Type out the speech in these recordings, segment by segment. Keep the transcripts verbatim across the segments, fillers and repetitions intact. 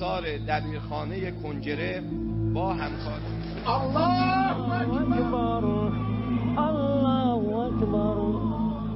ساختار دبیرخانه کنجره با همکاری. الله اکبر، الله اکبر.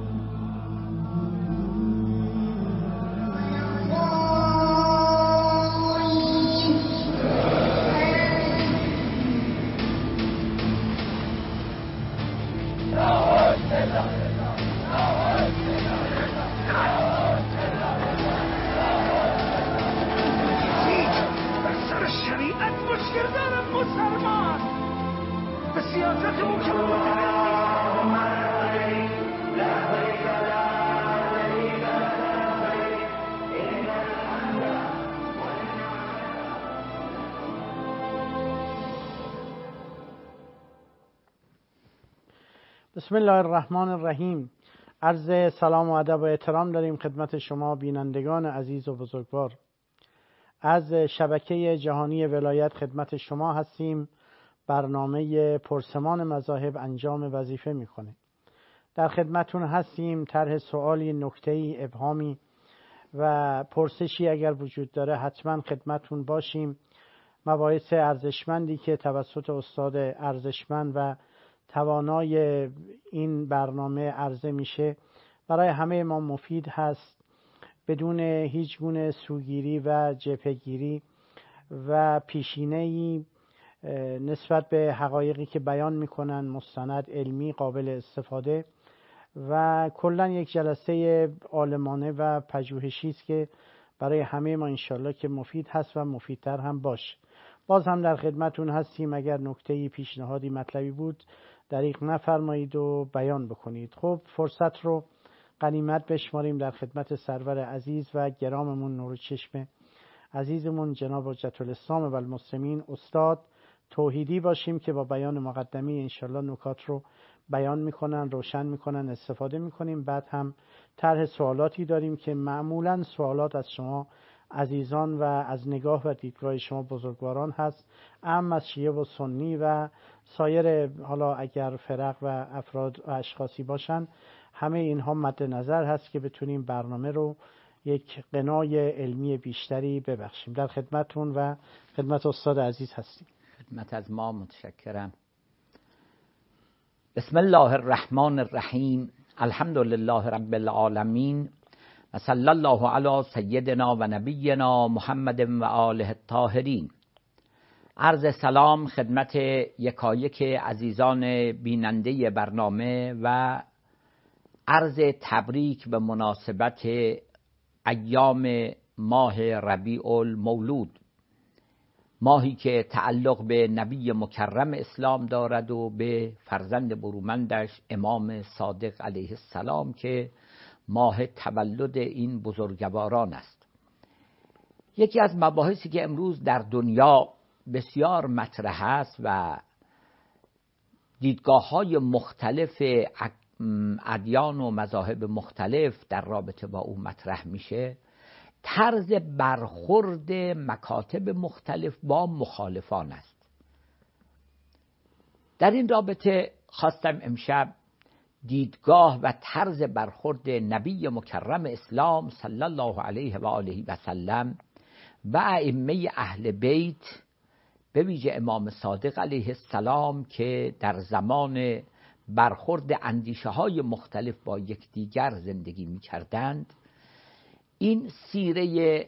بسم الله الرحمن الرحیم. عرض سلام و ادب و احترام داریم خدمت شما بینندگان عزیز و بزرگوار. از شبکه جهانی ولایت خدمت شما هستیم. برنامه پرسمان مذاهب انجام وظیفه میکنه. در خدمتون هستیم. طرح سوالی، نکته‌ای، ابهامی و پرسشی اگر وجود داره حتما خدمتون باشیم. مباحث ارزشمندی که توسط استاد ارزشمند و توانای این برنامه عرضه میشه برای همه ما مفید هست، بدون هیچ گونه سوگیری و جبهه‌گیری و پیشینه‌ای نسبت به حقایقی که بیان میکنن، مستند علمی قابل استفاده و کلا یک جلسه عالمانه و پژوهشی است که برای همه ما انشالله که مفید هست و مفیدتر هم باشه. باز هم در خدمتون هستیم. اگر نکته‌ای، پیشنهادی، مطلبی بود دریغ نفرمایید و بیان بکنید. خب فرصت رو غنیمت بشماریم در خدمت سرور عزیز و گراممون نور چشم عزیزمون جناب حجت الاسلام و المسلمین استاد توحیدی باشیم که با بیان مقدمی انشالله نکات رو بیان میکنن، روشن میکنن، استفاده میکنیم. بعد هم طرح سوالاتی داریم که معمولا سوالات از شما عزیزان و از نگاه و دیدگاه شما بزرگواران هست، اما از شیعه و سنی و سایر، حالا اگر فرق و افراد و اشخاصی باشن، همه اینها مد نظر هست که بتونیم برنامه رو یک قنای علمی بیشتری ببخشیم. در خدمتون و خدمت استاد عزیز هستیم. خدمت از ما متشکرم. بسم الله الرحمن الرحیم. الحمد لله رب العالمین و صلی الله علی سیدنا و نبینا محمد و آله الطاهرین. عرض سلام خدمت یکایک عزیزان بیننده برنامه و عرض تبریک به مناسبت ایام ماه ربیع المولود، ماهی که تعلق به نبی مکرم اسلام دارد و به فرزند برومندش امام صادق علیه السلام که ماه تولد این بزرگواران است. یکی از مباحثی که امروز در دنیا بسیار مطرح است و دیدگاه‌های مختلف ادیان و مذاهب مختلف در رابطه با او مطرح میشه، طرز برخورد مکاتب مختلف با مخالفان است. در این رابطه خواستم امشب دیدگاه و طرز برخورد نبی مکرم اسلام صلی الله علیه و آله و سلم و ائمه اهل بیت، به ویژه امام صادق علیه السلام که در زمان برخورد اندیشه های مختلف با یکدیگر زندگی می کردند، این سیره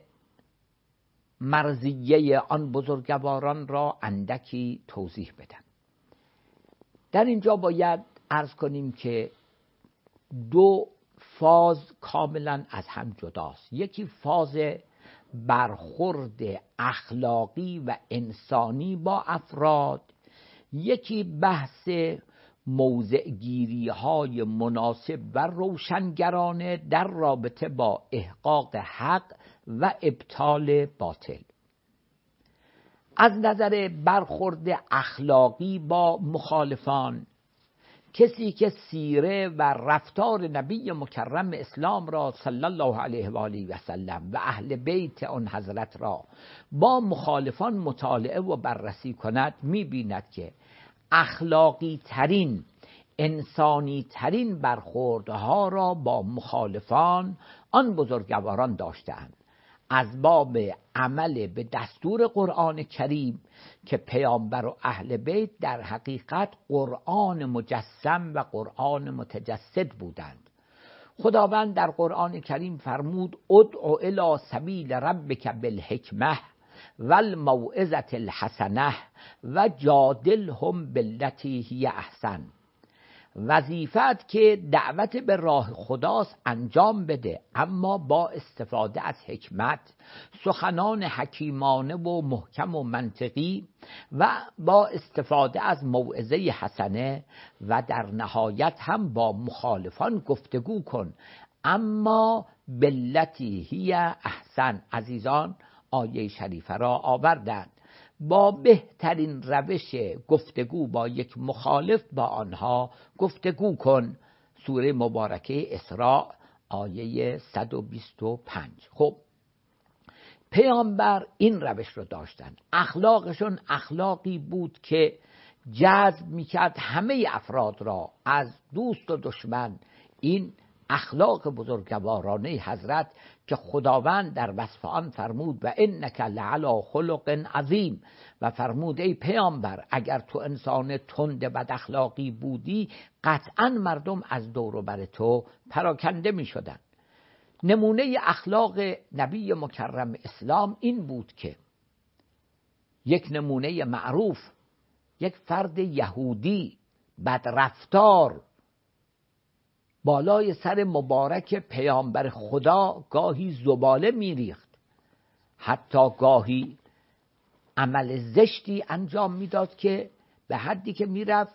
مرضیه آن بزرگواران را اندکی توضیح بدم. در اینجا باید عرض کنیم که دو فاز کاملا از هم جداست. یکی فاز برخورد اخلاقی و انسانی با افراد، یکی بحث موضعگیری های مناسب و روشنگرانه در رابطه با احقاق حق و ابطال باطل. از نظر برخورد اخلاقی با مخالفان، کسی که سیره و رفتار نبی مکرم اسلام را صلی الله علیه و آله و سلم و اهل بیت آن حضرت را با مخالفان مطالعه و بررسی کند، می‌بیند که اخلاقی ترین، انسانی ترین برخوردها را با مخالفان آن بزرگواران داشتند. از باب عمل به دستور قرآن کریم که پیامبر و اهل بیت در حقیقت قرآن مجسم و قرآن متجسد بودند. خداوند در قرآن کریم فرمود ادع الی سبیل ربک بالحکمه والموعظة الحسنه و جادلهم بالتی هی احسن. وظیفت که دعوت به راه خداست انجام بده، اما با استفاده از حکمت، سخنان حکیمانه و محکم و منطقی و با استفاده از موعظه حسنه، و در نهایت هم با مخالفان گفتگو کن، اما بالتی هی احسن. عزیزان آیه شریفه را آوردند با بهترین روش گفتگو با یک مخالف با آنها گفتگو کن. سوره مبارکه اسراء آیه صد و بیست و پنج. خب پیامبر این روش رو داشتن. اخلاقشون اخلاقی بود که جذب میکرد همه افراد را، از دوست و دشمن. این اخلاق بزرگوارانه حضرت که خداوند در وصف آن فرمود و انک لعلی خلق عظیم، و فرمود ای پیامبر اگر تو انسان تند بد اخلاقی بودی قطعا مردم از دور و بر تو پراکنده می شدن. نمونه اخلاق نبی مکرم اسلام این بود که یک نمونه معروف، یک فرد یهودی بدرفتار بالای سر مبارک پیامبر خدا گاهی زباله میریخت، حتی گاهی عمل زشتی انجام میداد که به حدی که میرفت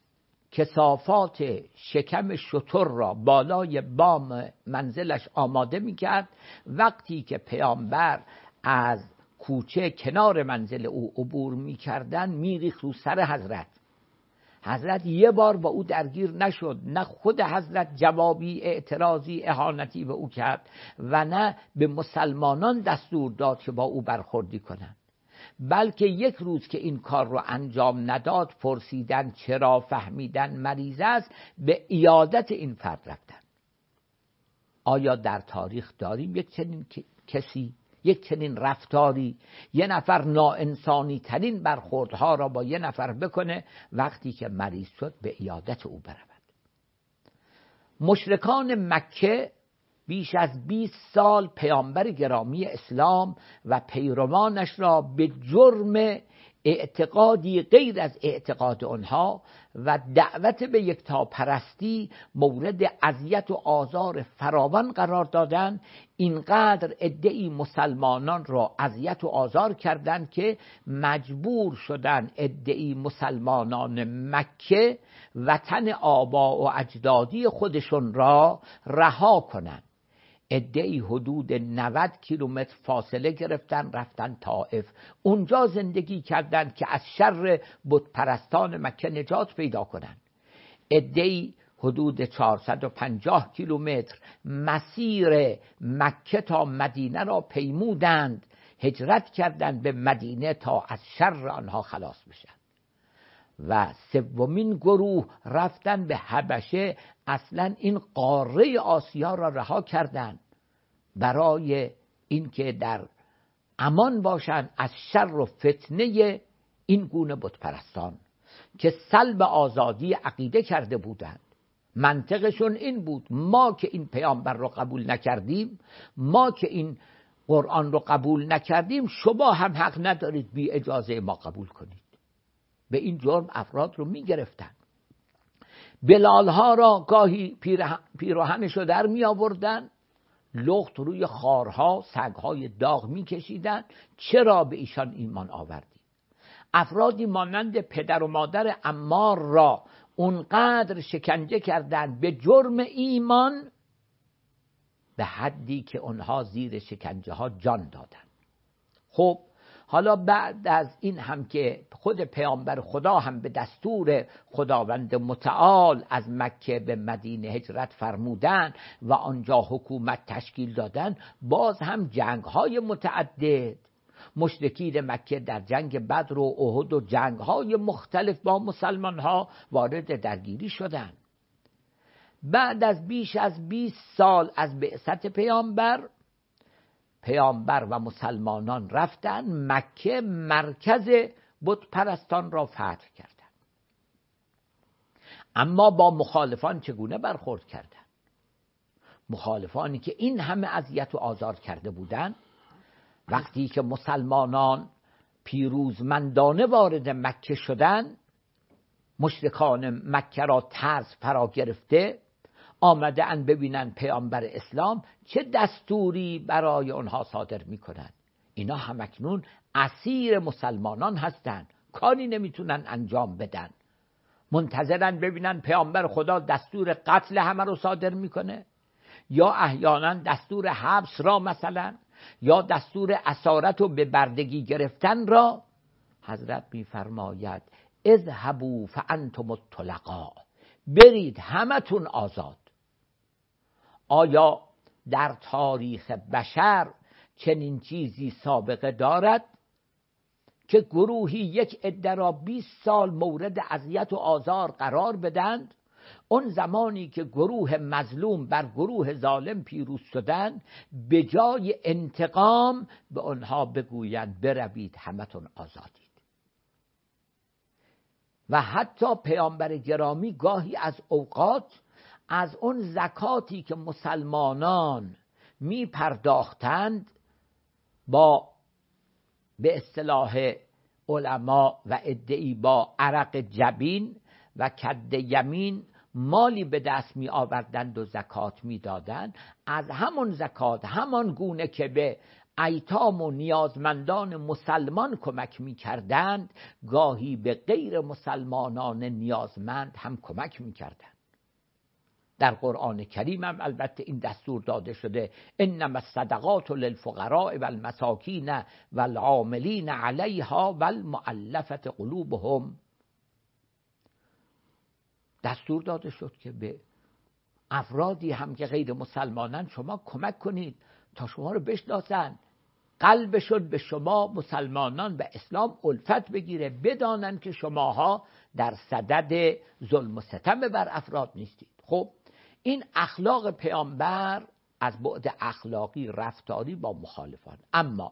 کثافات شکم شتر را بالای بام منزلش آماده میکرد. وقتی که پیامبر از کوچه کنار منزل او عبور میکردن میریخت رو سر حضرت. حضرت یه بار با او درگیر نشد، نه خود حضرت جوابی اعتراضی اهانتی به او کرد و نه به مسلمانان دستور داد که با او برخوردی کنند، بلکه یک روز که این کار رو انجام نداد پرسیدن چرا، فهمیدن مریض است، به عیادت این فرد رفتن. آیا در تاریخ داریم یک چنین کسی، یک چنین رفتاری؟ یه نفر ناانسانی ترین برخوردها را با یه نفر بکنه، وقتی که مریض شد به عیادت او برود. مشرکان مکه بیش از بیست سال پیامبر گرامی اسلام و پیروانش را به جرم اعتقادی غیر از اعتقاد آنها و دعوت به یکتاپرستی مورد اذیت و آزار فراوان قرار دادند. اینقدر عده‌ای مسلمانان را اذیت و آزار کردند که مجبور شدند عده‌ای مسلمانان مکه وطن آبا و اجدادی خودشون را رها کنند. عده‌ای حدود نود کیلومتر فاصله گرفتن رفتن طائف، اونجا زندگی کردند که از شر بت پرستان مکه نجات پیدا کنند. عده‌ای حدود چهارصد و پنجاه کیلومتر مسیر مکه تا مدینه را پیمودند، هجرت کردند به مدینه تا از شر آنها خلاص بشن. و سومین گروه رفتن به حبشه، اصلا این قاره آسیا را رها کردند برای اینکه در امان باشند از شر و فتنه این گونه بت پرستان که سلب آزادی عقیده کرده بودند. منطقشون این بود ما که این پیامبر رو قبول نکردیم، ما که این قرآن رو قبول نکردیم، شما هم حق ندارید بی اجازه ما قبول کنید. به این جرم افراد رو می گرفتن. بلال ها را گاهی پیراهنش رو در می آوردن، لخت روی خارها سگهای داغ می کشیدن. چرا به ایشان ایمان آوردی؟ افرادی مانند پدر و مادر عمار را اونقدر شکنجه کردند به جرم ایمان به حدی که اونها زیر شکنجه ها جان دادند. خب حالا بعد از این هم که خود پیامبر خدا هم به دستور خداوند متعال از مکه به مدینه هجرت فرمودن و آنجا حکومت تشکیل دادن، باز هم جنگ‌های متعدد مشرکین مکه در جنگ بدر و احد و جنگ‌های مختلف با مسلمان‌ها وارد درگیری شدند. بعد از بیش از بیست سال از بعثت پیامبر، پیامبر و مسلمانان رفتن مکه مرکز بت پرستان را فتح کردند. اما با مخالفان چگونه برخورد کردند؟ مخالفانی که این همه اذیت و آزار کرده بودند، وقتی که مسلمانان پیروزمندانه وارد مکه شدند، مشرکان مکه را ترس فرا گرفته آمده اند ببینن پیامبر اسلام چه دستوری برای آنها صادر میکنند. اینا همکنون اسیر مسلمانان هستند، کاری نمیتونن انجام بدن، منتظرن ببینن پیامبر خدا دستور قتل همه رو صادر میکنه، یا احیانا دستور حبس را مثلا، یا دستور اسارت و به بردگی گرفتن را. حضرت میفرماید اذهبوا فانتم الطلقاء، برید همتون آزاد. آیا در تاریخ بشر چنین چیزی سابقه دارد که گروهی یک عده را بیست سال مورد اذیت و آزار قرار بدند؟ اون زمانی که گروه مظلوم بر گروه ظالم پیروز شدند، به جای انتقام به آنها بگویند بروید همتون آزادید. و حتی پیامبر گرامی گاهی از اوقات از اون زکاتی که مسلمانان می پرداختند با به اصطلاح علما و ادعی با عرق جبین و کد یمین مالی به دست می آوردند و زکات می دادند، از همون زکات همان گونه که به ایتام و نیازمندان مسلمان کمک می کردند، گاهی به غیر مسلمانان نیازمند هم کمک می کردند. در قرآن کریم هم البته این دستور داده شده انما الصدقات للفقراء والمساکین والعاملین علیها والمؤلفة قلوبهم. دستور داده شد که به افرادی هم که غیر مسلمانان شما کمک کنید تا شما رو بشناسن، قلبشون به شما مسلمانان و اسلام الفت بگیره، بدانن که شماها در صدد ظلم و ستم بر افراد نیستید. خب این اخلاق پیامبر از بعد اخلاقی رفتاری با مخالفان. اما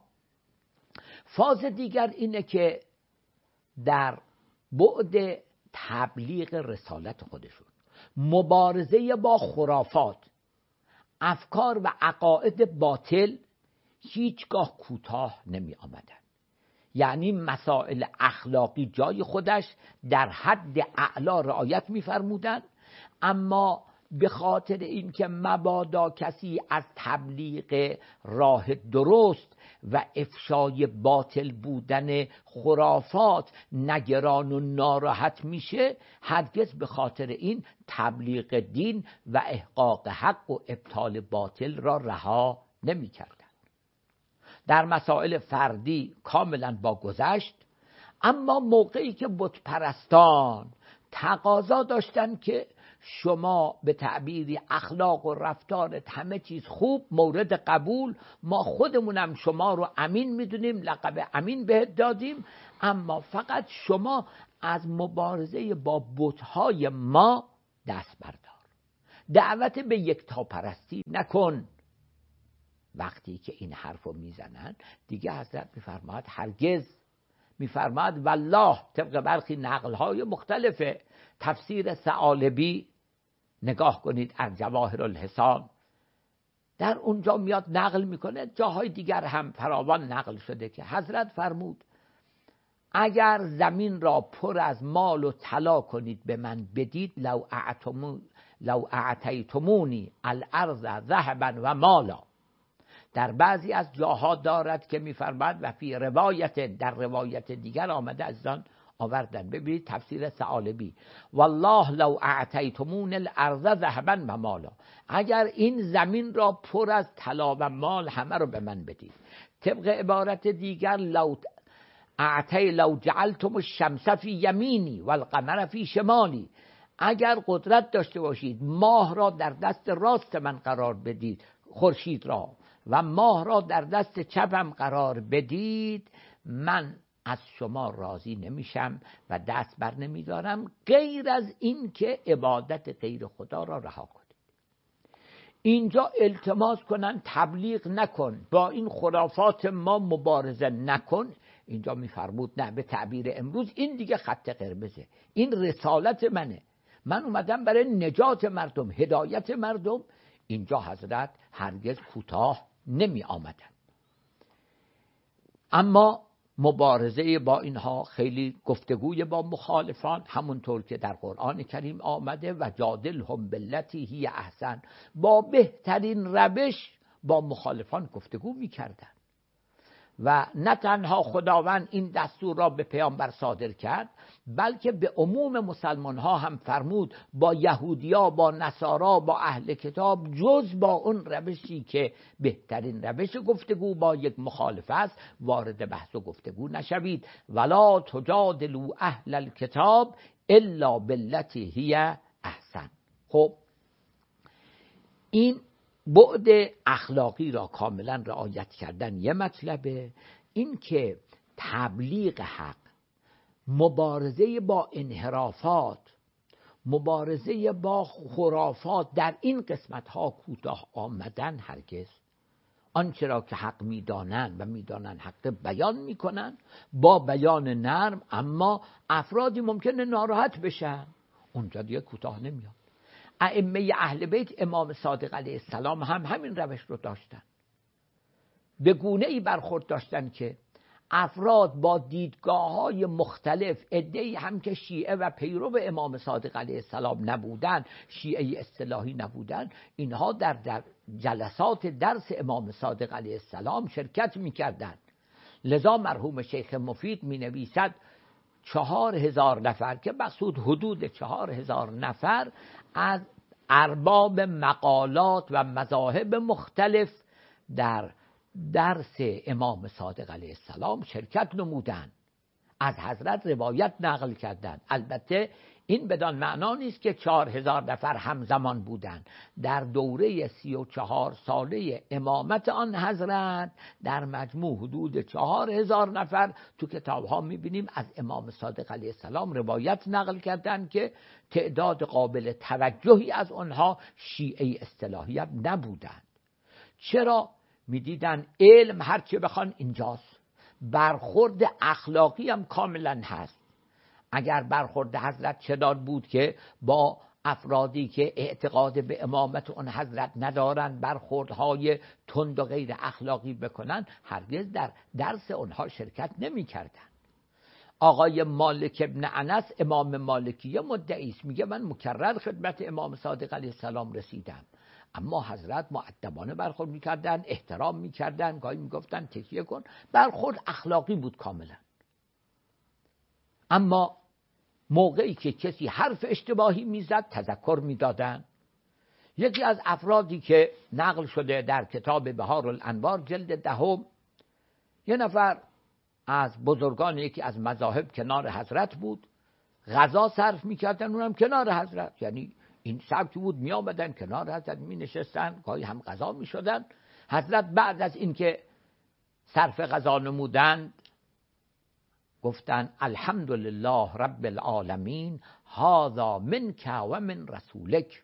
فاز دیگر اینه که در بعد تبلیغ رسالت خودشون، مبارزه با خرافات، افکار و عقاید باطل هیچگاه کوتاه نمی آمدن. یعنی مسائل اخلاقی جای خودش در حد اعلا رعایت می فرمودن، اما به خاطر اینکه مبادا کسی از تبلیغ راه درست و افشای باطل بودن خرافات نگران و ناراحت میشه، هرگز به خاطر این تبلیغ دین و احقاق حق و ابطال باطل را رها نمی کردن. در مسائل فردی کاملا با گذشت، اما موقعی که بت پرستان تقاضا داشتن که شما به تعبیری اخلاق و رفتارت همه چیز خوب، مورد قبول، ما خودمونم شما رو امین میدونیم، لقب امین بهت دادیم، اما فقط شما از مبارزه با بت‌های ما دست بردار، دعوت به یکتاپرستی نکن. وقتی که این حرفو میزنن دیگه حضرت میفرماد هرگز، میفرماد والله، طبق برخی نقل‌های مختلف تفسیر ثعالبی نگاه کنید از جواهر الحسان، در اونجا میاد نقل میکنه، جاهای دیگر هم فراوان نقل شده که حضرت فرمود اگر زمین را پر از مال و طلا کنید به من بدید، لو اعتمو لو اعتیتمونی الارض ذهبا و مالا. در بعضی از جاها دارد که میفرماد و فی روایت، در روایت دیگر آمده از آن آوردن. ببینید تفسیر ثعالبی، والله لو اعتیتمون الارض ذهبا و مالا، اگر این زمین را پر از طلا و مال همه رو به من بدید. طبق عبارت دیگر لو اعتی لو جعلتم الشمس فی یمینی والقمر فی شمالی، اگر قدرت داشته باشید ماه را در دست راست من قرار بدید، خورشید را، و ماه را در دست چپم قرار بدید، من از شما راضی نمیشم و دست بر نمیدارم غیر از این که عبادت غیر خدا را رها کنید. اینجا التماس کنن تبلیغ نکن، با این خرافات ما مبارزه نکن، اینجا میفرمود نه، به تعبیر امروز این دیگه خط قرمزه، این رسالت منه، من اومدم برای نجات مردم، هدایت مردم. اینجا حضرت هرگز کوتاه نمی آمدن. اما مبارزه با اینها خیلی گفتگوی با مخالفان، همونطور که در قرآن کریم آمده و جادلهم بالتی هی احسن، با بهترین روش با مخالفان گفتگو می‌کردند. و نه تنها خداوند این دستور را به پیامبر صادر کرد، بلکه به عموم مسلمان ها هم فرمود با یهودیا، با نصارا، با اهل کتاب، جز با اون روشی که بهترین روش گفتگو با یک مخالف است، وارد بحث و گفتگو نشوید. ولا تجادلوا اهل الکتاب الا بالتی هی احسن. خب این بعد اخلاقی را کاملا رعایت کردن یه مطلبه، این که تبلیغ حق، مبارزه با انحرافات، مبارزه با خرافات، در این قسمت ها کوتاه آمدن هرگز. آنچه را که حق میدانند و میدانند حق بیان میکنن با بیان نرم، اما افرادی ممکنه ناراحت بشن، اونجا دیگه کوتاه نمیاد. ائمه اهل بیت، امام صادق علیه السلام هم همین روش رو داشتن، به گونه ای برخورد داشتن که افراد با دیدگاه های مختلف، عده‌ای هم که شیعه و پیرو امام صادق علیه السلام نبودن، شیعه اصطلاحی نبودن، اینها در, در جلسات درس امام صادق علیه السلام شرکت می‌کردند. لذا مرحوم شیخ مفید می‌نویسد چهار هزار نفر، که مقصود حدود چهار هزار نفر از ارباب مقالات و مذاهب مختلف در درس امام صادق علیه السلام شرکت نمودند، از حضرت روایت نقل کردند. البته این بدان معنا نیست که چهار هزار نفر همزمان بودند. در دوره سی و چهار ساله امامت آن حضرت در مجموع حدود چهار هزار نفر تو کتاب ها میبینیم از امام صادق علیه السلام روایت نقل کردند که تعداد قابل توجهی از آنها شیعه اصطلاحیت نبودند. چرا؟ میدیدن علم هرچه بخوان اینجاست، برخورد اخلاقی هم کاملا هست. اگر برخورد حضرت چنان بود که با افرادی که اعتقاد به امامت اون حضرت ندارن برخوردهای تند و غیر اخلاقی بکنن، هرگز در درس اونها شرکت نمی کردن. آقای مالک ابن انس، امام مالکیه، مدعی است، میگه من مکرر خدمت امام صادق علیه السلام رسیدم، اما حضرت مؤدبانه برخورد میکردن، احترام میکردن، گاهی میگفتن تکیه کن، برخورد اخلاقی بود کاملا. اما موقعی که کسی حرف اشتباهی میزد تذکر میدادن. یکی از افرادی که نقل شده در کتاب بهار الانوار جلد دهم، یه نفر از بزرگان یکی از مذاهب کنار حضرت بود، غذا صرف میکردن، اونم کنار حضرت، یعنی این سبکی بود، می آمدن کنار حضرت می نشستن، گاهی هم غذا می شدن. حضرت بعد از اینکه صرف غذا نمودند گفتن الحمدلله رب العالمین هذا منک و من رسولک.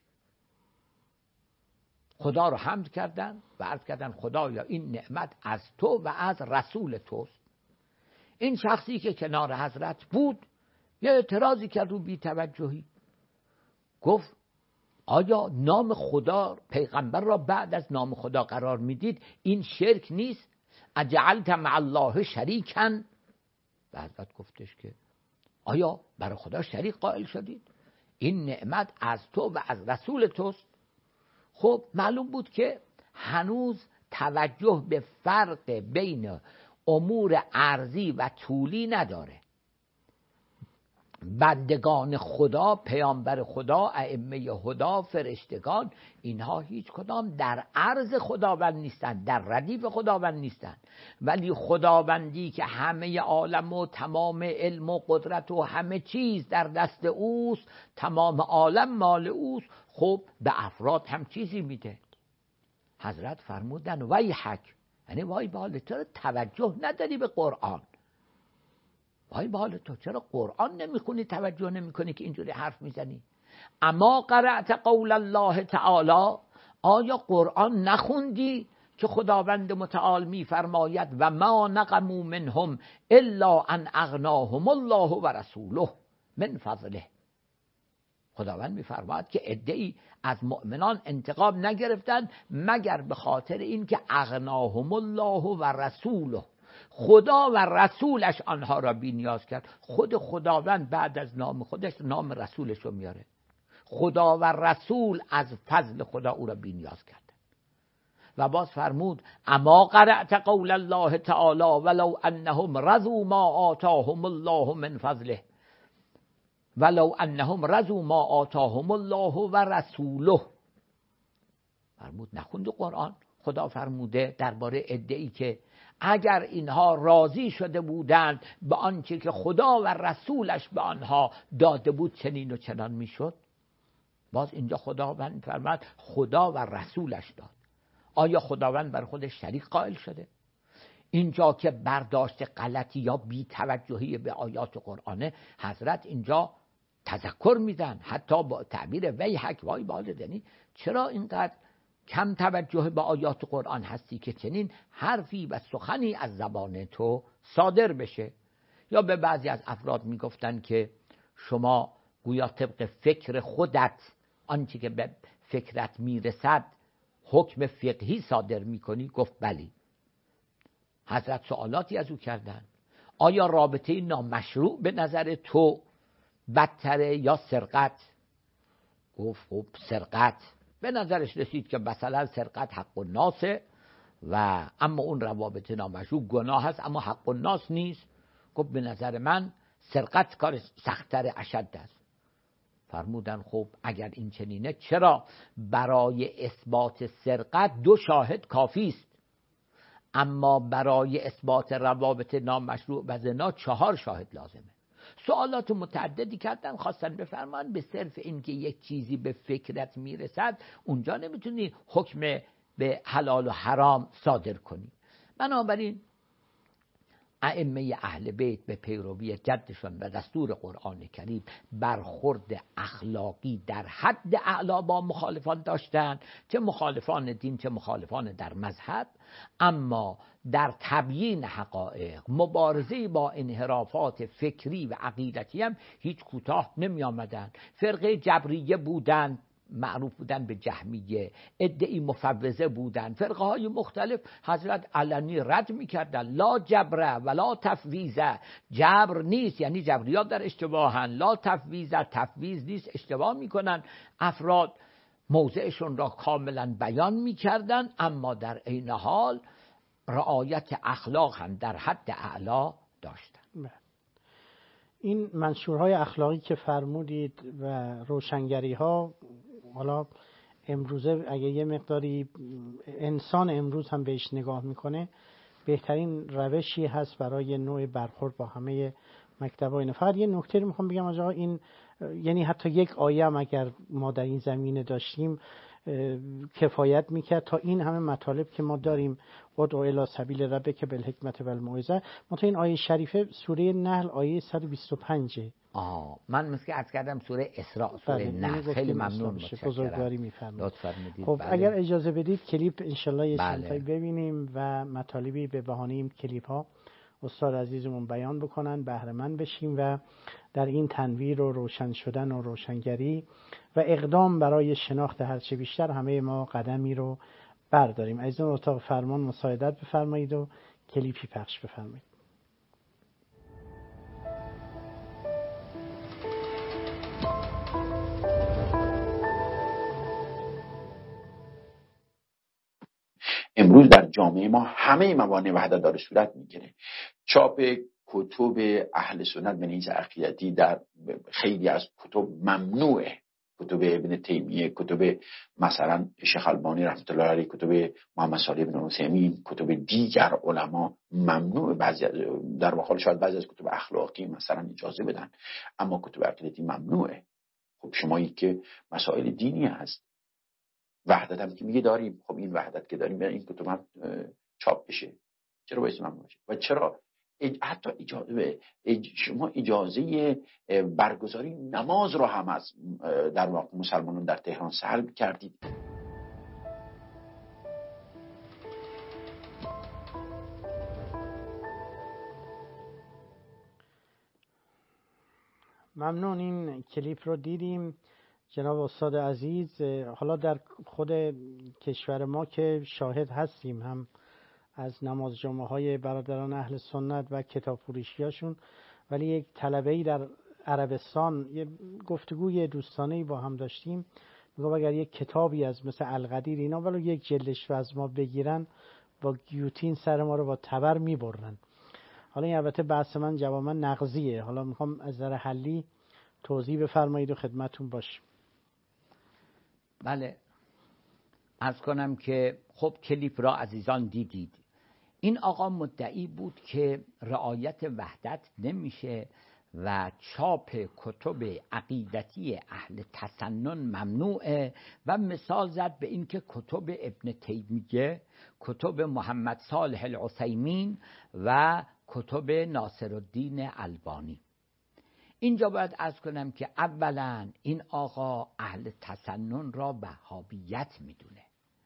خدا رو حمد کردن و عرض کردن خدایا این نعمت از تو و از رسول توست. این شخصی که کنار حضرت بود یه اعتراضی کرد رو بی توجهی، گفت آیا نام خدا، پیغمبر را بعد از نام خدا قرار میدید؟ این شرک نیست؟ اجعلت مع الله شریکا؟ و حضرت گفتش که آیا برای خدا شریک قائل شدید؟ این نعمت از تو و از رسول توست. خب معلوم بود که هنوز توجه به فرق بین امور ارضی و طولی نداره. بندگان خدا، پیامبر خدا، ائمه هدا، فرشتگان، اینها هیچ کدام در عرض خداوند نیستند، در ردیف خداوند نیستند، ولی خداوندی که همه عالم و تمام علم و قدرت و همه چیز در دست اوست، تمام عالم مال اوست، خب به افراد هم چیزی میده. حضرت فرمودن ویحک، یعنی وای به حال تو، توجه نداری به قرآن، وای به حال تو، چرا قرآن نمیخونی، توجه نمیکنی که اینجوری حرف میزنی؟ اما قرأت قول الله تعالی، آیا قرآن نخوندی که خداوند متعال میفرماید و ما نقموا منهم الا ان اغناهم الله و رسوله من فضله. خداوند میفرماید که عده‌ای از مؤمنان انتقام نگرفتند مگر به خاطر این که اغناهم الله و رسوله، خدا و رسولش آنها را بی نیاز کرد. خود خداوند بعد از نام خودش نام رسولش رو میاره. خدا و رسول از فضل خدا او را بی نیاز کرد. و باز فرمود اما قرأت قول الله تعالی ولو انهم رضوا ما آتاهم الله من فضله ولو انهم رضوا ما آتاهم الله و رسوله. فرمود نخوند قرآن؟ خدا فرموده درباره عده‌ای که اگر اینها راضی شده بودند به آنچه که خدا و رسولش به آنها داده بود چنین و چنان میشد. باز اینجا خداوند فرمود خدا و رسولش داد. آیا خداوند بر خودش شریک قائل شده؟ اینجا که برداشت غلطی یا بی توجهی به آیات قرآنه، حضرت اینجا تذکر میدن، حتی با تعبیر ویحک وای والدینی، چرا اینقدر کم توجه به آیات قرآن هستی که چنین حرفی و سخنی از زبان تو صادر بشه. یا به بعضی از افراد میگفتن که شما گویا طبق فکر خودت آنچه که به فکرت میرسد حکم فقهی صادر میکنی. گفت بلی. حضرت سوالاتی از او کردن، آیا رابطه نامشروع به نظر تو بدتره یا سرقت؟ گفت خب سرقت. به نظرش رسید که مثلا سرقت حق الناس و اما اون روابط نامشروع گناه هست اما حق الناس نیست. گفت به نظر من سرقت کار سخت‌تر اشد است. فرمودن خب اگر این چنینه چرا برای اثبات سرقت دو شاهد کافی است اما برای اثبات روابط نامشروع و زنا چهار شاهد لازمه؟ سوالات متعددی کردن، خواستن بفرمان به صرف این که یک چیزی به فکرت میرسد اونجا نمیتونی حکم به حلال و حرام صادر کنی. بنابراین ائمه اهل بیت به پیروی جدشان و دستور قرآن کریم برخورد اخلاقی در حد اعلا با مخالفان داشتند، چه مخالفان دین چه مخالفان در مذهب، اما در تبیین حقایق، مبارزه با انحرافات فکری و عقیدتی هم هیچ کوتاه نمی آمدن. فرقه جبریه بودند، معروف بودن به جهمیه، ادعی مفوضه بودن، فرقه های مختلف حضرت علنی رد میکردن. لا جبر ولا تفویض، جبر نیست یعنی جبریات در اشتباهن، لا تفویض تفویض نیست اشتباه میکنن. افراد موضعشون را کاملا بیان میکردن اما در عین حال رعایت اخلاق هم در حد اعلا داشتن. این منشورهای اخلاقی که فرمودید و روشنگری ها، حالا امروزه اگه یه مقداری انسان امروز هم بهش نگاه میکنه، بهترین روشی هست برای نوع برخورد با همه مکتب‌ها. فقط یه نکته رو میخوام بگم آقا، این یعنی حتی یک آیه هم اگر ما در این زمینه داشتیم کفایت میکرد تا این همه مطالب که ما داریم. ادعو الی سبیل ربک بالحکمت و الموعظه. منتها این آیه شریفه سوره نحل آیه صد و بیست و پنج. آه من مثل که عرض کردم سوره اسراء سوره نحل. خیلی ممنون، بزرگواری میفرمایید. لطف فرمودید. خب بله. اگر اجازه بدید کلیپ انشالله یه بله. چند تایی ببینیم و مطالبی به بهانه این کلیپ ها استاد عزیزمون بیان بکنن، بهره مند بشیم و در این تنویر و روشن شدن و روشنگری و اقدام برای شناخت هرچه بیشتر همه ما قدمی رو برداریم. عزیزان اتاق فرمان مساعدت بفرمایید و کلیپی پخش بفرمایید. امروز در جامعه ما همه موانع وحدت داره صورت میگیره. چاپ کتب اهل سنت به نیز عقیدتی در خیلی از کتب ممنوعه. کتب ابن تیمیه، کتب مثلا شیخ البانی رحمت الله علیه، کتب محمد صالح بن عثیمین، کتب دیگر علما ممنوع. بعضی در واقع شاید بعضی از کتب اخلاقی مثلا اجازه بدن اما کتب عقیدتی ممنوعه. خب شمایی که مسائل دینی هست، وحدت هم که میگه داریم، خب این وحدت که داریم این کتب هم چاپ بشه، چرا باید ممنوع شه؟ و چرا حتی اجازه شما اجازه برگزاری نماز رو هم از در واقع مسلمانان در تهران سلب کردید؟ ممنون. این کلیپ رو دیدیم جناب استاد عزیز. حالا در خود کشور ما که شاهد هستیم هم از نماز جمعه های برادران اهل سنت و کتاب فروشی هاشون، ولی یک طلبه‌ای در عربستان یه گفتگوی دوستانه‌ای با هم داشتیم، میگه اگر یک کتابی از مثل القدیر اینا ولو یک جلدش رو از ما بگیرن با گیوتین سر ما رو با تبر میبرن. حالا این البته بحث من جوابا نقضیه، حالا میخوام از نظر حلی توضیح بفرمایید و خدمتون باشیم. بله، عرض کنم که خب کلیپ را عزیزان دیدید. این آقا مدعی بود که رعایت وحدت نمیشه و چاپ کتب عقیدتی اهل تسنن ممنوعه و مثال زد به این که کتب ابن تیمیه، کتب محمد صالح العثیمین و کتب ناصرالدین البانی. اینجا باید عرض کنم که اولا این آقا اهل تسنن را وهابیت میدونه،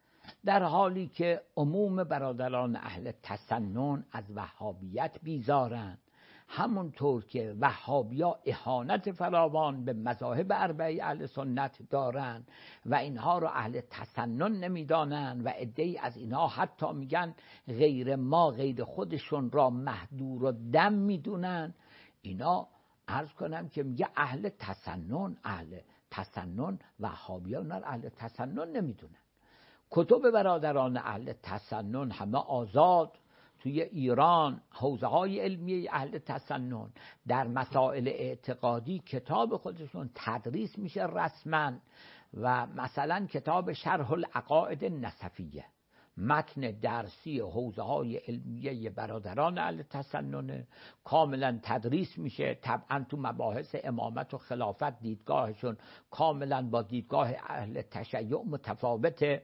در حالی که عموم برادران اهل تسنن از وهابیت بیزارند، همونطور که وهابیا اهانت فراوان به مذاهب اربعه اهل سنت دارند و اینها را اهل تسنن نمیدانند و عده‌ای از اینها حتی میگن غیر ما غیر خودشون را مهدور و دم میدونن. اینا عرض کنم که میگه اهل تسنن، اهل تسنن وهابیا اونا اهل تسنن نمیدونن. کتب برادران اهل تسنن همه آزاد توی ایران، حوزه های علمی اهل تسنن در مسائل اعتقادی کتاب خودشون تدریس میشه رسما، و مثلا کتاب شرح العقائد النسفیه متن درسی حوزه های علمیه برادران اهل تسنن کاملا تدریس میشه. طبعا تو مباحث امامت و خلافت دیدگاهشون کاملا با دیدگاه اهل تشیع متفاوته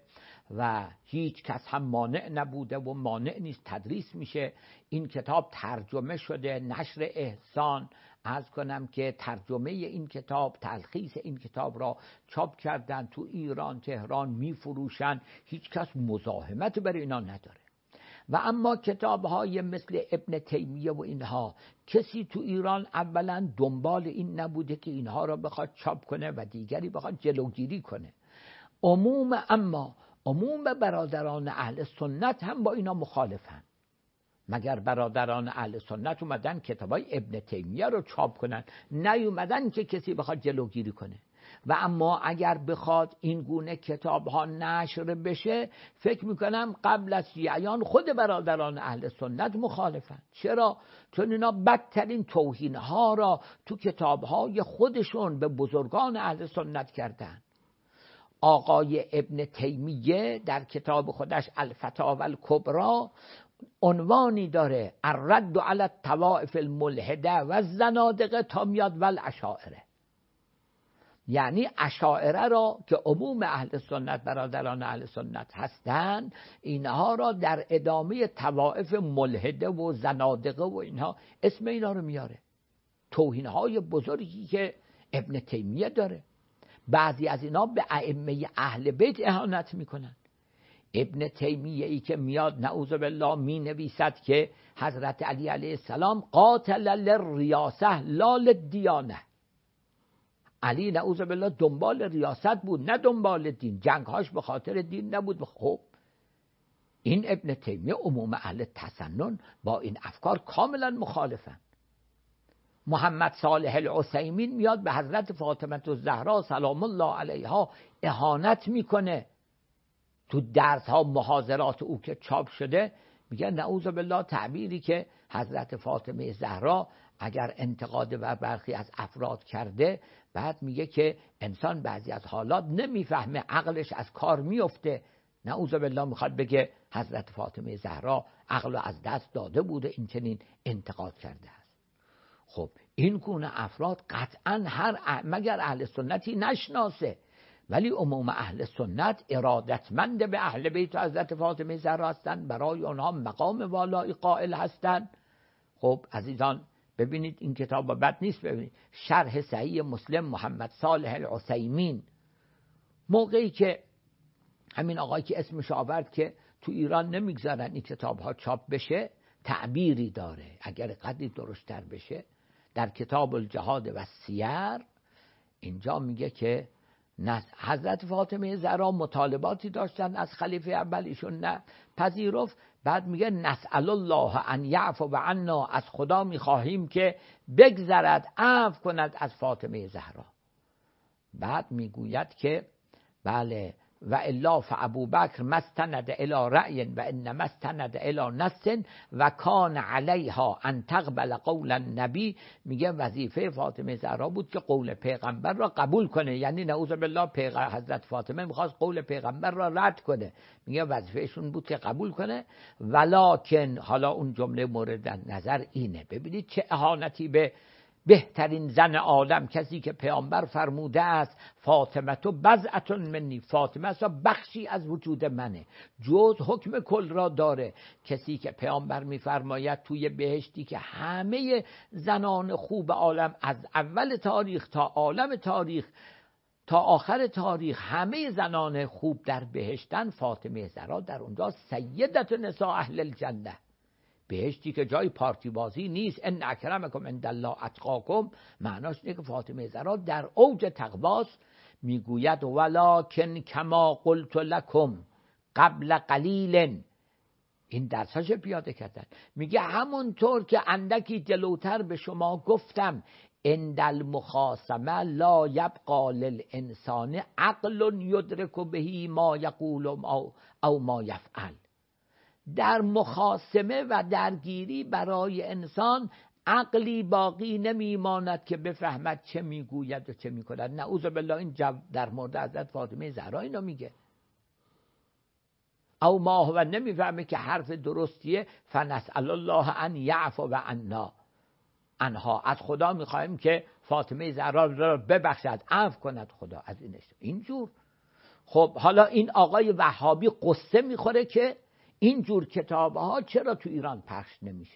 و هیچ کس هم مانع نبوده و مانع نیست، تدریس میشه. این کتاب ترجمه شده، نشر احسان عرض کنم که ترجمه این کتاب، تلخیص این کتاب را چاپ کردن، تو ایران تهران میفروشن، هیچ کس مزاحمت بر اینا نداره. و اما کتاب های مثل ابن تیمیه و اینها کسی تو ایران اولا دنبال این نبوده که اینها را بخواد چاپ کنه و دیگری بخواد جلوگیری کنه. عموم اما عموم برادران اهل سنت هم با اینا مخالفن، مگر برادران اهل سنت اومدن کتابای ابن تیمیه رو چاپ کنن، نیومدن که کسی بخواد جلوگیری کنه. و اما اگر بخواد این گونه کتاب ها نشر بشه، فکر میکنم قبل از شیعیان خود برادران اهل سنت مخالفن. چرا؟ چون اینا بدترین توهین ها را تو کتاب های خودشون به بزرگان اهل سنت کردن. آقای ابن تیمیه در کتاب خودش الفتاوی الکبری عنوانی داره الرد علی الطوائف الملحده و الزنادقه تا میاد و الاشاعره، یعنی اشاعره را که عموم اهل سنت برادران اهل سنت هستند، اینها را در ادامه طوائف ملحده و زنادقه و اینها اسم اینا رو میاره. توهین‌های بزرگی که ابن تیمیه داره. بعضی از اینا به ائمه اهل بیت اهانت میکنن. ابن تیمیه ای که میاد نعوذ بالله می نویسد که حضرت علی علیه السلام قاتل للریاسه لا للدیانه، علی نعوذ بالله دنبال ریاست بود نه دنبال دین، جنگهاش به خاطر دین نبود. خب این ابن تیمیه عموم اهل تسنن با این افکار کاملا مخالفن. محمد صالح العثیمین میاد به حضرت فاطمه الزهرا سلام الله علیها اهانت میکنه. تو درس ها محاضرات او که چاپ شده میگه نعوذ بالله تعبیری که حضرت فاطمه زهرا اگر انتقاد و برخی از افراد کرده، بعد میگه که انسان بعضی از حالات نمیفهمه، عقلش از کار میفته. نعوذ بالله میخواد بگه حضرت فاطمه زهرا عقل از دست داده بوده، این چنین انتقاد کرده است. خب این گونه افراد قطعا هر مگر اهل سنتی نشناسه، ولی عموم اهل سنت ارادتمند به اهل بیت حضرت فاطمه زهرا هستند، برای آنها مقام والایی قائل هستند. خب عزیزان ببینید این کتاب بد نیست، ببینید شرح صحیح مسلم محمد صالح العثیمین، موقعی که همین آقایی که اسمش آورد که تو ایران نمیگذارن این کتاب ها چاپ بشه، تعبیری داره، اگر قدری درشتر بشه در کتاب الجهاد و سیر اینجا میگه که حضرت فاطمه زهرا مطالباتی داشتن از خلیفه اول، ایشون نه پذیرفت. بعد میگه نسأل الله ان یعفو عنا، از خدا میخواهیم که بگذرد، عفو کند از فاطمه زهرا. بعد میگوید که بله و الا فابوبکر مستند الی رأی و انما استند الی نص و کان علیها ان تقبل قول النبی. میگه وظیفه فاطمه زهرا بود که قول پیغمبر را قبول کنه، یعنی نعوذ بالله پیغمبر حضرت فاطمه میخواست قول پیغمبر را رد کنه، میگه وظیفهشون بود که قبول کنه. ولکن حالا اون جمله مورد نظر اینه، ببینید چه اهانتی به بهترین زن عالم، کسی که پیامبر فرموده است فاطمه تو بضعة منی، فاطمه اصلا بخشی از وجود منه، جز حکم کل را داره. کسی که پیامبر میفرماید توی بهشتی که همه زنان خوب عالم از اول تاریخ تا عالم تاریخ تا آخر تاریخ همه زنان خوب در بهشتن، فاطمه زهرا در اونجا سیدت نساء اهل الجنه، بهشتی که جای پارتی بازی نیست. ان اکرمکم عند الله اتقاکم، معناش اینه که فاطمه زهرا در اوج تقواست. میگوید ولکن کما قلت لکم قبل قلیل، این درسش پیاده کردن، میگه همونطور که اندکی جلوتر به شما گفتم عند المخاصمه لا یبقى للانسان عقل یدرک به ما یقول او ما یفعل. در مخاصمه و درگیری برای انسان عقلی باقی نمیماند که بفهمد چه میگوید و چه میکند. نعوذ بالله این جو در مورد حضرت فاطمه زهرا اینو میگه. او ما هو نمیفهمه که حرف درستیه. فنسأل الله ان یعفو عنا انها، از خدا میخوایم که فاطمه زهرا را ببخشد، عفو کند خدا از اینش. اینجور خب حالا این آقای وهابی قصه میخوره که اینجور کتاب ها چرا تو ایران پخش نمیشه.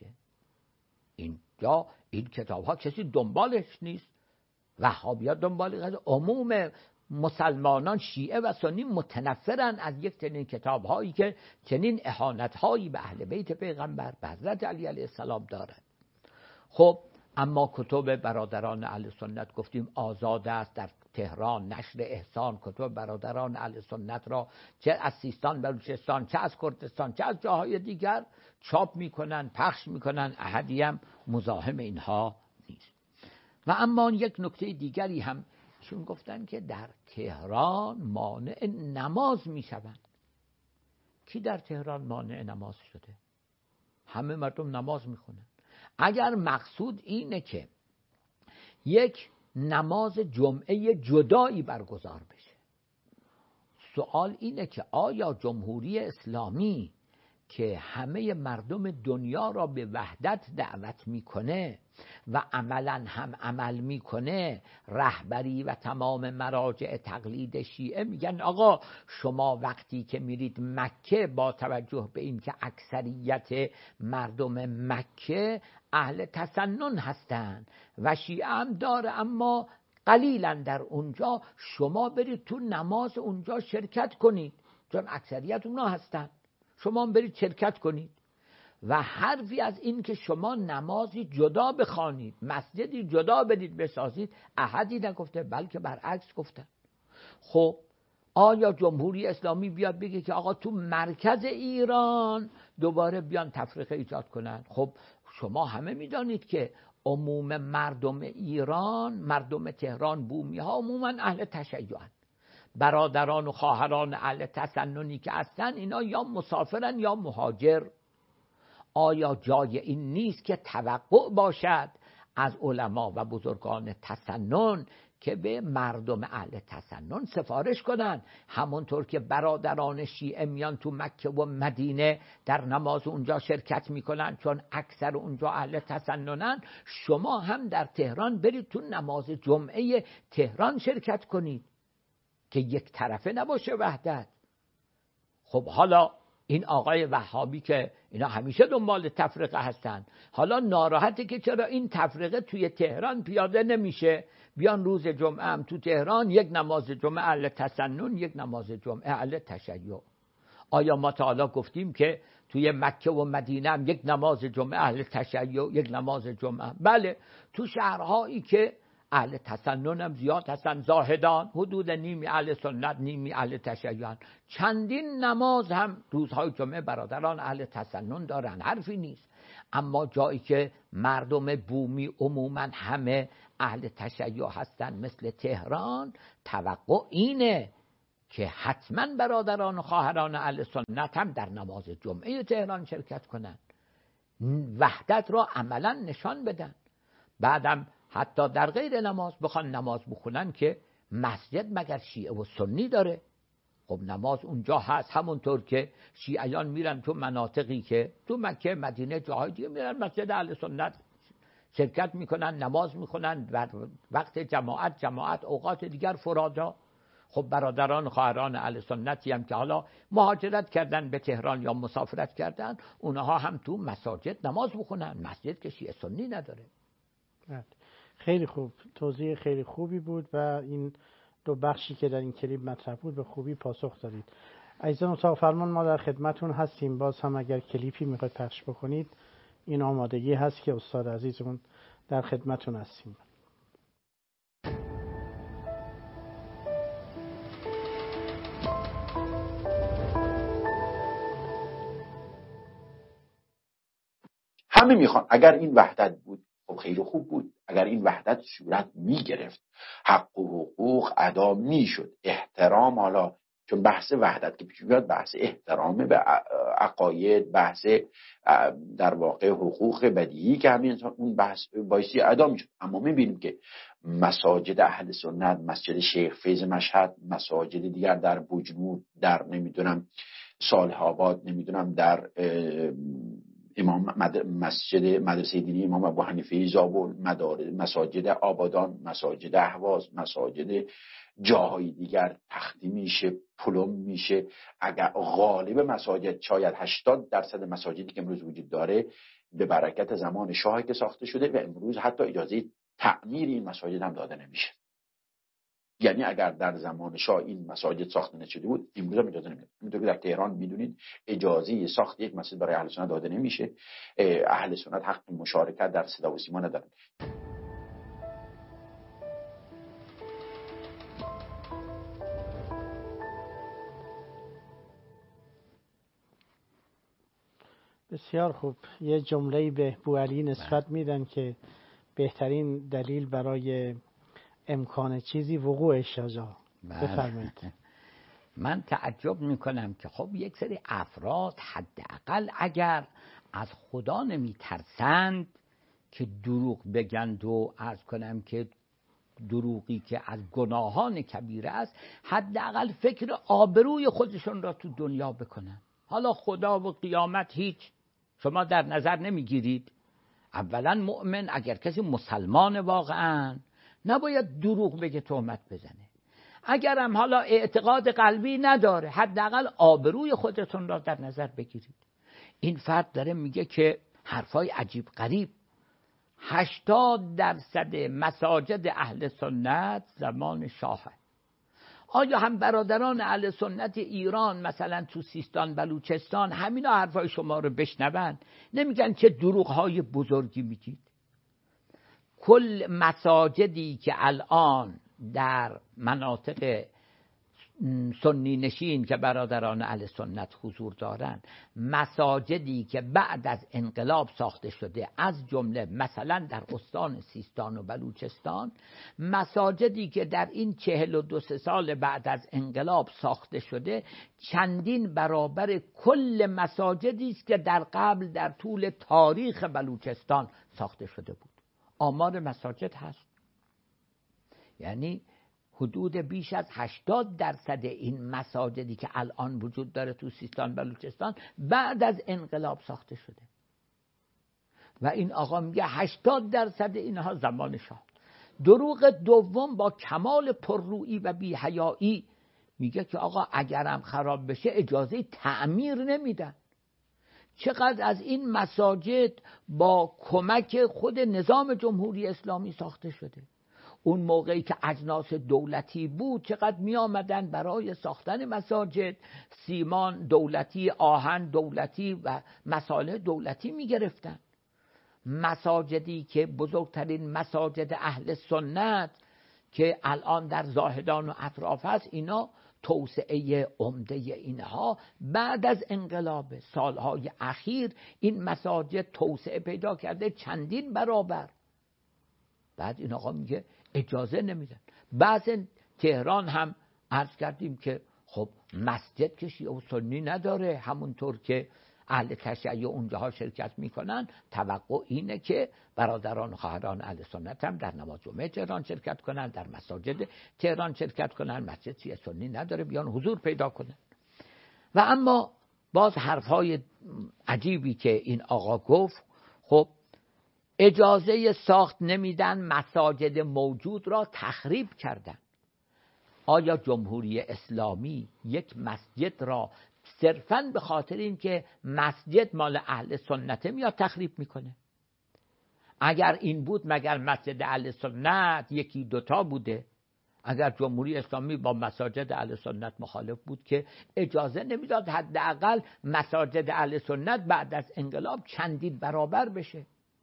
اینجا این کتاب ها کسی دنبالش نیست، وهابی ها دنبال، عموم مسلمانان شیعه و سنی متنفرن از یک چنین کتاب هایی که چنین اهانت هایی به اهل بیت پیغمبر، به حضرت علی علیه السلام دارد. خب اما کتب برادران اهل سنت گفتیم آزاد است. در تهران نشر احسان کتب برادران اهل سنت را چه از سیستان بلوچستان، چه از کردستان، چه از جاهای دیگر چاپ میکنن، پخش میکنن، احدی هم مزاحم اینها نیست. و اما یک نکته دیگری هم ایشون گفتن که در تهران مانع نماز میشوند. کی در تهران مانع نماز شده؟ همه مردم نماز میخونن. اگر مقصود اینه که یک نماز جمعه جدایی برگزار بشه، سوال اینه که آیا جمهوری اسلامی که همه مردم دنیا را به وحدت دعوت میکنه و عملا هم عمل میکنه، رهبری و تمام مراجع تقلید شیعه میگن آقا شما وقتی که میرید مکه، با توجه به این که اکثریت مردم مکه اهل تسنن هستند و شیعه هم داره اما قلیلا در اونجا، شما برید تو نماز اونجا شرکت کنید، چون اکثریت اونا هستن، شما هم برید شرکت کنید. و حرفی از این که شما نمازی جدا بخوانید، مسجدی جدا بدید بسازید، احدی نگفته، بلکه برعکس گفتن. خب آیا جمهوری اسلامی بیاد بگه که آقا تو مرکز ایران دوباره بیان تفریقه ایجاد کنن؟ خب شما همه میدانید که عموم مردم ایران، مردم تهران، بومی ها عموما اهل تشیعن. برادران و خواهران اهل تسننی که هستن اینا یا مسافرن یا مهاجر. آیا جای این نیست که توقع باشد از علما و بزرگان تسنن که به مردم اهل تسنن سفارش کنن؟ همونطور که برادران شیعه میان تو مکه و مدینه در نماز اونجا شرکت میکنن چون اکثر اونجا اهل تسننن، شما هم در تهران برید تو نماز جمعه تهران شرکت کنید که یک طرفه نباشه وحدت. خب حالا این آقای وهابی که اینا همیشه دنبال تفرقه هستن، حالا ناراحته که چرا این تفرقه توی تهران پیاده نمیشه، بیان روز جمعه هم تو تهران یک نماز جمعه اهل تسنن، یک نماز جمعه اهل تشیع. آیا ما تا حالا گفتیم که توی مکه و مدینه هم یک نماز جمعه اهل تشیع، یک نماز جمعه. بله تو شهرهایی که اهل تسنن هم زیاد هستن، زاهدان، حدود نیمی اهل سنت نیمی اهل تشیع، چندین نماز هم روزهای جمعه برادران اهل تسنن دارن، حرفی نیست. اما جایی که مردم بومی عموما همه اهل تشیع هستن مثل تهران، توقع اینه که حتما برادران و خواهران اهل سنت هم در نماز جمعه تهران شرکت کنن، وحدت را عملا نشان بدن. بعدم حتی در غیر نماز بخوان نماز بخونن که مسجد مگر شیعه و سنی داره؟ خب نماز اونجا هست، همونطور که شیعیان میرن تو مناطقی که تو مکه مدینه جاهای دیگه میرن مسجد اهل سنت شرکت میکنن، نماز میخونن و وقت جماعت جماعت اوقات دیگر فرادا. خب برادران خواهران اهل سنتی هم که حالا مهاجرت کردن به تهران یا مسافرت کردن، اونها هم تو مساجد نماز بخونن، مسجد که شیعه سنی نداره. خیلی خوب، توضیح خیلی خوبی بود و این دو بخشی که در این کلیپ مطرح بود به خوبی پاسخ دادید. عزیزان اتاق فرمان ما در خدمتون هستیم. باز هم اگر کلیپی میخواید پخش بکنید این آمادگی هست که استاد عزیزمون در خدمتون هستیم. همه میخوان اگر این وحدت بود خب خیلی خوب بود، اگر این وحدت صورت میگرفت حق و حقوق ادا میشد، احترام، حالا چون بحث وحدت که پیش میاد بحث احترام به عقاید، بحث در واقع حقوق بدیهی که همین اون بحث بایستی ادا میشد. اما میبینیم که مساجد اهل سنت، مسجد شیخ فیض مشهد، مساجد دیگر در بوجنور، در نمیدونم صالح آباد، نمیدونم در امام مسجد مدرسه دینی امام ابو حنیفه زابل، مدارس مساجد آبادان، مساجد اهواز، مساجد جاهای دیگر تختی میشه، پلم میشه. اگر غالب مساجد شاید هشتاد درصد مساجدی که امروز وجود داره به برکت زمان شاه که ساخته شده و امروز حتی اجازه تعمیر این مساجد هم داده نمیشه. یعنی اگر در زمان شاه این مساجد ساخته نشده بود امروز هم اجازه نمیده. همونطور که در تهران میدونید اجازه ساخت یک مسجد برای اهل سنت داده نمیشه، اهل سنت حق مشارکت در صدا و سیما ندارن. بسیار خوب. یه جمله‌ای به بوعلی نسبت میدن که بهترین دلیل برای امکان چیزی وقوعش شجاع. بفرمایید. من تعجب میکنم که خب یک سری افراد حداقل اگر از خدا نمیترسند که دروغ بگند و عرض کنم که دروغی که از گناهان کبیره است، حداقل فکر آبروی خودشون را تو دنیا بکنن. حالا خدا و قیامت هیچ شما در نظر نمیگیرید. اولا مؤمن اگر کسی مسلمان واقعا نباید دروغ بگه، تهمت بزنه. اگر هم حالا اعتقاد قلبی نداره حداقل آبروی خودتون را در نظر بگیرید. این فرد داره میگه که حرفای عجیب غریب، هشتاد درصد مساجد اهل سنت زمان شاهه. آیا هم برادران اهل سنت ایران مثلا تو سیستان بلوچستان همینا حرفای شما رو بشنون؟ نمیگن چه دروغهای بزرگی میگید؟ کل مساجدی که الان در مناطق سنی نشین که برادران اهل سنت حضور دارند، مساجدی که بعد از انقلاب ساخته شده، از جمله مثلا در استان سیستان و بلوچستان، مساجدی که در این چهل و دو سال بعد از انقلاب ساخته شده چندین برابر کل مساجدی است که در قبل در طول تاریخ بلوچستان ساخته شده بود. آمار مساجد هست، یعنی حدود بیش از هشتاد درصد این مساجدی که الان وجود داره تو سیستان بلوچستان بعد از انقلاب ساخته شده. و این آقا میگه هشتاد درصد اینها زمان شاه. دروغ دوم با کمال پررویی و بی‌حیایی میگه که آقا اگرم خراب بشه اجازه تعمیر نمیدن. چقدر از این مساجد با کمک خود نظام جمهوری اسلامی ساخته شده. اون موقعی که اجناس دولتی بود چقدر می آمدن برای ساختن مساجد سیمان دولتی، آهن دولتی و مصالح دولتی می گرفتن. مساجدی که بزرگترین مساجد اهل سنت که الان در زاهدان و اطراف هست، اینا توسعه عمده اینها بعد از انقلاب سالهای اخیر این مساجد توسعه پیدا کرده چندین برابر. بعد این آقا میگه اجازه نمیدن. بعض تهران هم عرض کردیم که خب مسجد که شیعه و سنی نداره، همونطور که اهل تشیع اونجاها شرکت میکنن، توقع اینه که برادران و خواهران اهل سنت هم در نماز جمعه تهران شرکت کنن، در مساجد تهران شرکت کنن. مسجد شیعه سنی نداره، بیان حضور پیدا کنن. و اما باز حرفهای عجیبی که این آقا گفت، خب اجازه ساخت نمیدن، مساجد موجود را تخریب کردن. آیا جمهوری اسلامی یک مسجد را صرفاً به خاطر این که مسجد مال اهل سنته میاد تخریب میکنه؟ اگر این بود مگر مسجد اهل سنت یکی دوتا بوده؟ اگر جمهوری اسلامی با مساجد اهل سنت مخالف بود که اجازه نمیداد حداقل مساجد اهل سنت بعد از انقلاب چندین برابر بشه؟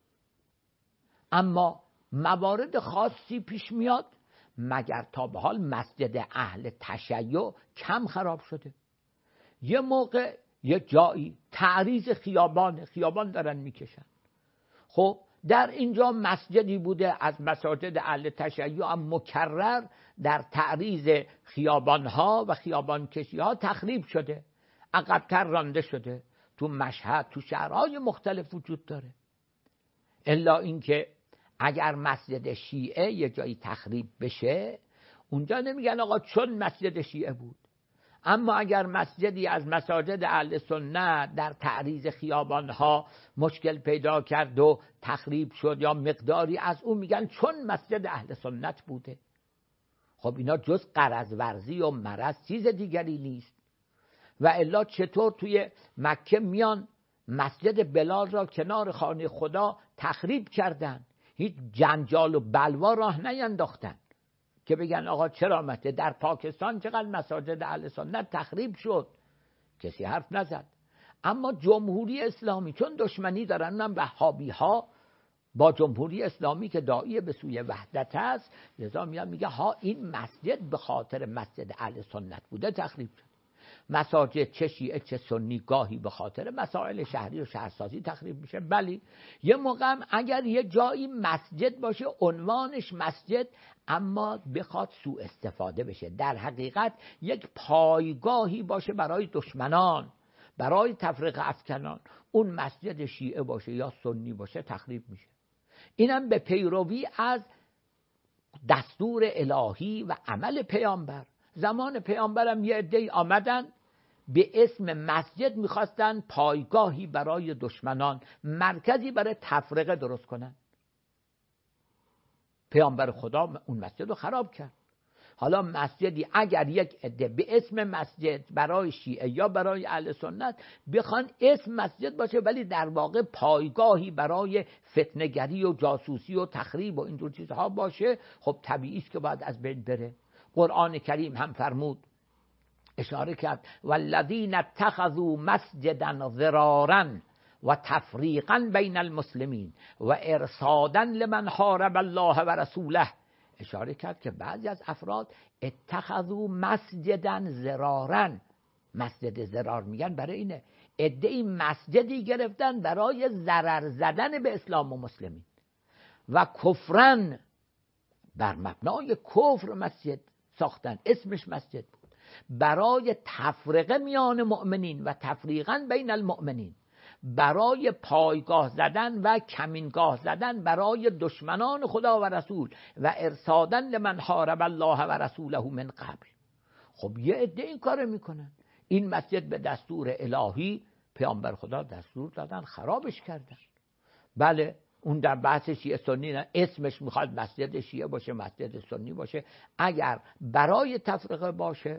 اما موارد خاصی پیش میاد. مگر تا به حال مسجد اهل تشیع کم خراب شده؟ یه موقع یه جایی تعریض خیابان خیابان دارن میکشن، خب در اینجا مسجدی بوده از مساجد اهل تشیع هم مکرر در تعریض خیابانها و خیابان کشی ها تخریب شده، عقب‌تر رانده شده. تو مشهد تو شهرهای مختلف وجود داره. الا اینکه اگر مسجد شیعه یه جایی تخریب بشه، اونجا نمیگن آقا چون مسجد شیعه بود. اما اگر مسجدی از مساجد اهل سنت در تعریض خیابانها مشکل پیدا کرد و تخریب شد یا مقداری از اون، میگن چون مسجد اهل سنت بوده. خب اینا جز غرض ورزی و مرض چیز دیگری نیست. و الا چطور توی مکه میان مسجد بلال را کنار خانه خدا تخریب کردن، هیچ جنجال و بلوا راه نینداختن که بگن آقا چرا مته؟ در پاکستان چقدر مساجد اهل سنت تخریب شد، کسی حرف نزد. اما جمهوری اسلامی چون دشمنی دارن، اونم وهابی ها با جمهوری اسلامی که داعی به سوی وحدت است، لذا میاد میگه ها این مسجد به خاطر مسجد اهل سنت بوده تخریب شد. مساجد چه شیعه چه سنی گاهی به خاطر مسائل شهری و شهرسازی تخریب میشه. بلی یه موقع هم اگر یه جایی مسجد باشه عنوانش مسجد اما بخواد سوء استفاده بشه، در حقیقت یک پایگاهی باشه برای دشمنان، برای تفرقه افکنان، اون مسجد شیعه باشه یا سنی باشه تخریب میشه. اینم به پیروی از دستور الهی و عمل پیامبر. زمان پیامبرم یه عده‌ای آمدن به اسم مسجد میخواستن پایگاهی برای دشمنان، مرکزی برای تفرقه درست کنن. پیامبر خدا اون مسجد رو خراب کرد. حالا مسجدی اگر یک عده به اسم مسجد برای شیعه یا برای اهل سنت بخوان اسم مسجد باشه ولی در واقع پایگاهی برای فتنه‌گری و جاسوسی و تخریب و اینجور چیزها باشه، خب طبیعی است که باید از بین بره. قرآن کریم هم فرمود، اشاره کرد والذین اتخذوا مسجدا ضرارا و تفریقا بین المسلمین و ارصادا لمن حارب الله و رسوله. اشاره کرد که بعضی از افراد اتخذوا مسجدا ضرارا، مسجد ضرار میگن برای اینه ادعی مسجدی گرفتن برای ضرر زدن به اسلام و مسلمین، و کفرن، بر مبنای کفر مسجد ساختن، اسمش مسجد بود، برای تفرقه میان مؤمنین و تفریقا بین المؤمنین، برای پایگاه زدن و کمینگاه زدن برای دشمنان خدا و رسول و ارصادا لمن حارب الله و رسوله من قبل. خب یه عده این کار میکنن. این مسجد به دستور الهی پیامبر خدا دستور دادن، خرابش کردن. بله اون در بحث شیعه سنی نه، اسمش میخواد مسجد شیعه باشه مسجد سنی باشه، اگر برای تفرقه باشه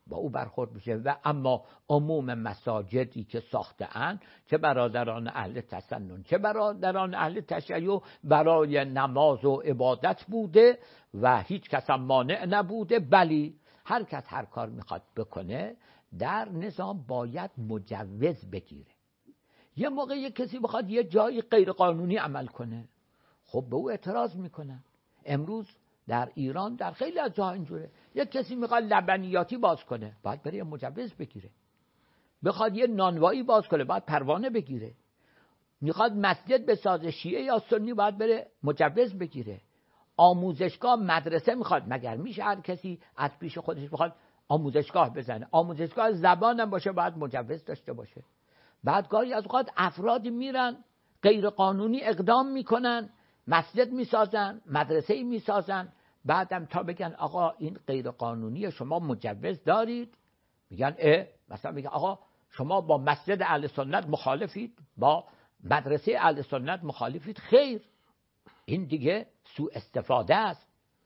با او برخورد میشه. و اما عموم مساجدی که ساخته اند، چه برادران اهل تسنن چه برادران اهل تشیع، برای نماز و عبادت بوده و هیچ کس هم مانع نبوده، بلی هر کس هر کار میخواد بکنه در نظام باید مجوز بگیره. یه موقع یه کسی بخواد یه جایی غیر قانونی عمل کنه، خب به او اعتراض میکنن. امروز در ایران در خیلی از جاها اینجوره، یک کسی میخواد لبنیاتی باز کنه باید بره مجوز بگیره، بخواد یه نانوایی باز کنه باید پروانه بگیره، میخواد مسجد بسازه شیعه یا سنی باید بره مجوز بگیره، آموزشگاه مدرسه میخواد، مگر میشه هر کسی از پیش خودش بخواد آموزشگاه بزنه؟ آموزشگاه زبان هم باشه باید مجوز داشته باشه. بعد گاهی از اوقات افراد میرن غیر قانونی اقدام میکنن، مسجد میسازن، مدرسه میسازن، بعدم تا بگن آقا این غیر قانونیه شما مجوز دارید، میگن اه مثلا میگن آقا شما با مسجد اهل سنت مخالفید، با مدرسه اهل سنت مخالفید. خیر، این دیگه سوء استفاده است.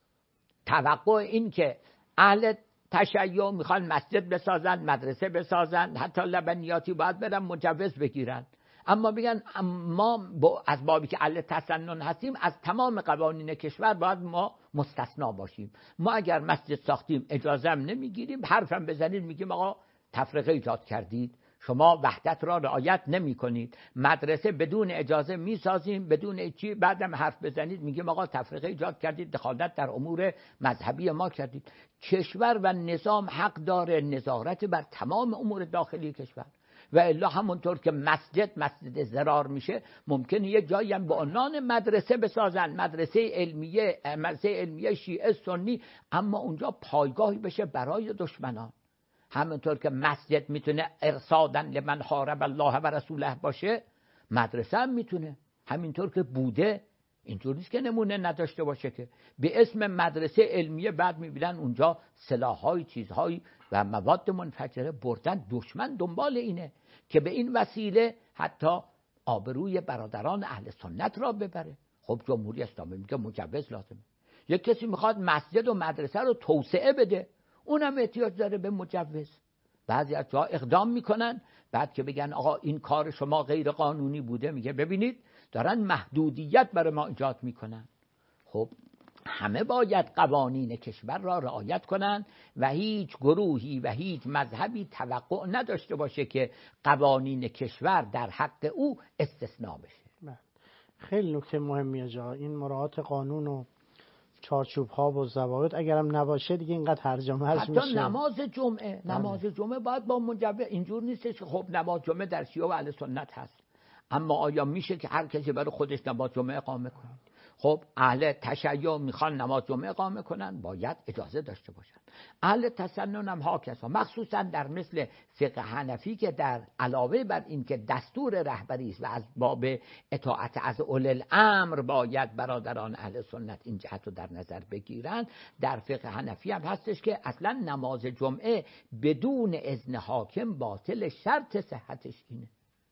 توقع این که اهل تشیع میخوان مسجد بسازن، مدرسه بسازن، حتی لبنیاتی باید برن مجوز بگیرن، اما بگن ما از بابی که اهل تسنن هستیم از تمام قوانین کشور باید ما مستثنا باشیم. ما اگر مسجد ساختیم اجازه هم نمیگیریم، حرفم بزنید میگیم آقا تفرقه ایجاد کردید، شما وحدت را رعایت نمی کنید. مدرسه بدون اجازه میسازیم، بدون چی، بعدم حرف بزنید میگیم آقا تفرقه ایجاد کردید، دخالت در امور مذهبی ما کردید. کشور و نظام حق داره نظارت بر تمام امور داخلی کشور، و الا همونطور که مسجد مسجد ضرار میشه، ممکنه یه جایی هم به عنوان مدرسه بسازن، مدرسه علمیه، مدرسه علمیه شیعه سنی، اما اونجا پایگاهی بشه برای دشمنان. همونطور که مسجد میتونه ارصادن لمن حارب الله و رسوله باشه، مدرسه هم میتونه همینطور که بوده. اینجوری نیست که نمونه نداشته باشه که به اسم مدرسه علمیه بعد میبینن اونجا سلاح‌های چیزهایی و مواد منفجره بردن. دشمن دنبال اینه که به این وسیله حتی آبروی برادران اهل سنت را ببره. خب جمهوری اسلامی میگه مجوز لازمه. یک کسی میخواد مسجد و مدرسه رو توسعه بده، اونم احتیاج داره به مجوز. بعضی از جاها اقدام میکنن، بعد که بگن آقا این کار شما غیر قانونی بوده، میگه ببینید دارن محدودیت برای ما ایجاد میکنن. خب همه باید قوانین کشور را رعایت کنن و هیچ گروهی و هیچ مذهبی توقع نداشته باشه که قوانین کشور در حق او استثناء بشه. خیلی نکته مهمیه جا، این مراعات قانون و چارچوب ها و ضوابط اگرم نباشه دیگه اینقدر هرج و مرج میشه. حتی نماز جمعه، نماز جمعه باید با مجوز. اینجور نیستش خب نماز جمعه در شیعه و اهل سنت هست، اما آیا میشه که هر کسی برای خودش نماز جمعه اقامه کنه؟ خب اهل تشیع میخوان نماز جمعه اقامه کنن، باید اجازه داشته باشن. اهل تسنن هم هاکذا، مخصوصا در مثل فقه حنفی که در علاوه بر این که دستور رهبری است و از باب اطاعت از اولی الامر باید برادران اهل سنت این جهت رو در نظر بگیرن، در فقه حنفی هم هستش که اصلا نماز جمعه بدون اذن حاکم باطل، شرط صحتش اینه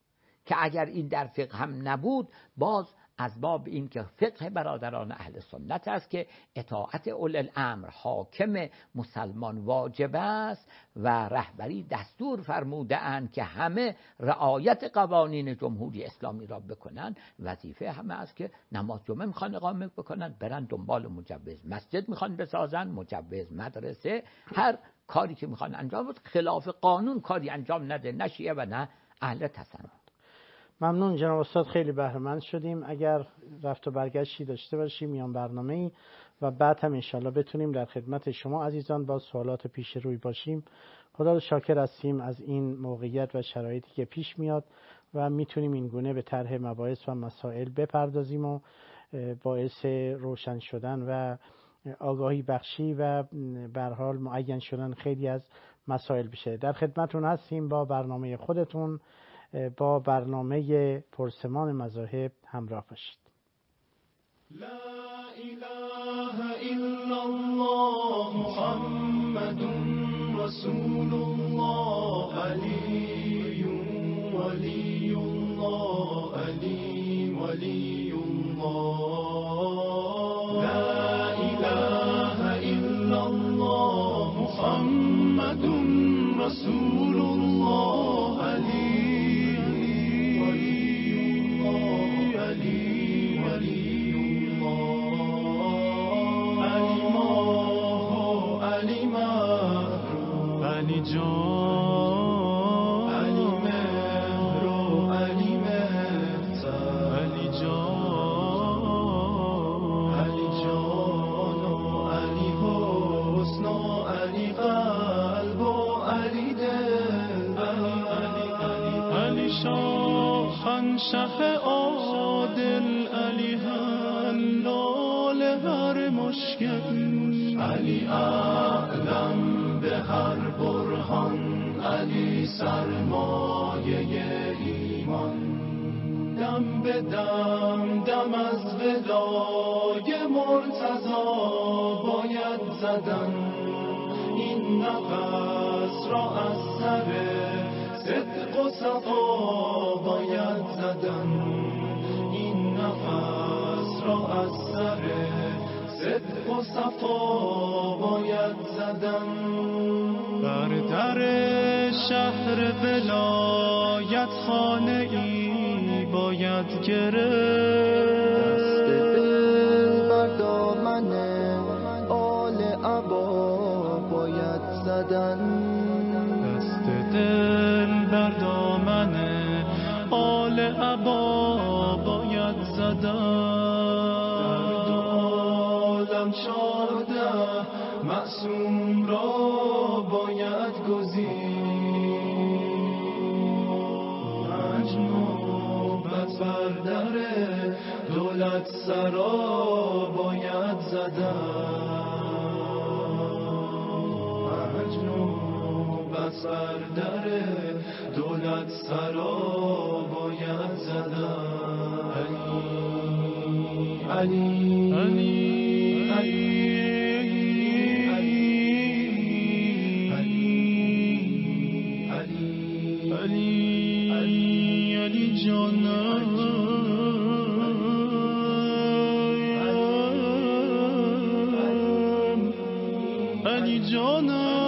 که اگر این در فقه هم نبود، باز از باب این که فقه برادران اهل سنت است که اطاعت اولی الامر حاکم مسلمان واجب است و رهبری دستور فرموده اند که همه رعایت قوانین جمهوری اسلامی را بکنن. وظیفه همه است که نماز جمعه میخوان اقامه بکنن برن دنبال مجوز، مسجد میخوان بسازن مجوز، مدرسه، هر کاری که میخوان انجام بده خلاف قانون کاری انجام نده، نه شیعه و نه اهل تسنن. ممنون جناب استاد، خیلی بهره مند شدیم. اگر رفت و برگشتی داشته باشیم میان برنامه‌ای و بعد هم انشالله بتونیم در خدمت شما عزیزان با سوالات پیش روی باشیم. خدا رو شاکر هستیم از این موقعیت و شرایطی که پیش میاد و میتونیم این گونه به طرح مباحث و مسائل بپردازیم و باعث روشن شدن و آگاهی بخشی و به هر حال معین شدن خیلی از مسائل بشه. در خدمتون هستیم با برنامه خودتون، با برنامه پرسمان مذاهب همراه باشید. لا اله الا الله محمد رسول الله علی ولی الله علی ولی الله. لا اله الا الله محمد رسول الله علی ولی الله علی ولی الله علی ما علی مهرو علی جان علی مهرو علی مهتر علی جان علی جان و علی حسن و علی قلب و علی دل علی علی علی شاخن شه عادل علی حلال هر مشکل علی اعلم به هر برهان علی سرمایه ایمان دم به دم دم از ودای مرتضی باید زدن این نفس را از سر صدق و صفا باید زدن این نفس را از سر صدق و صفا باید زدن بر در شهر ولایت خانه ای باید گرفت دست دل بر دامن آل عبا باید زدن دست دل بر دامن آل عبا باید زدن در دو عالم چارده معصوم را باید گزید پنج نوبت بر در دولت سرا باید زدن پنج نوبت بر در دولت سرا باید زدن علی علی علی علی علی جان علی جان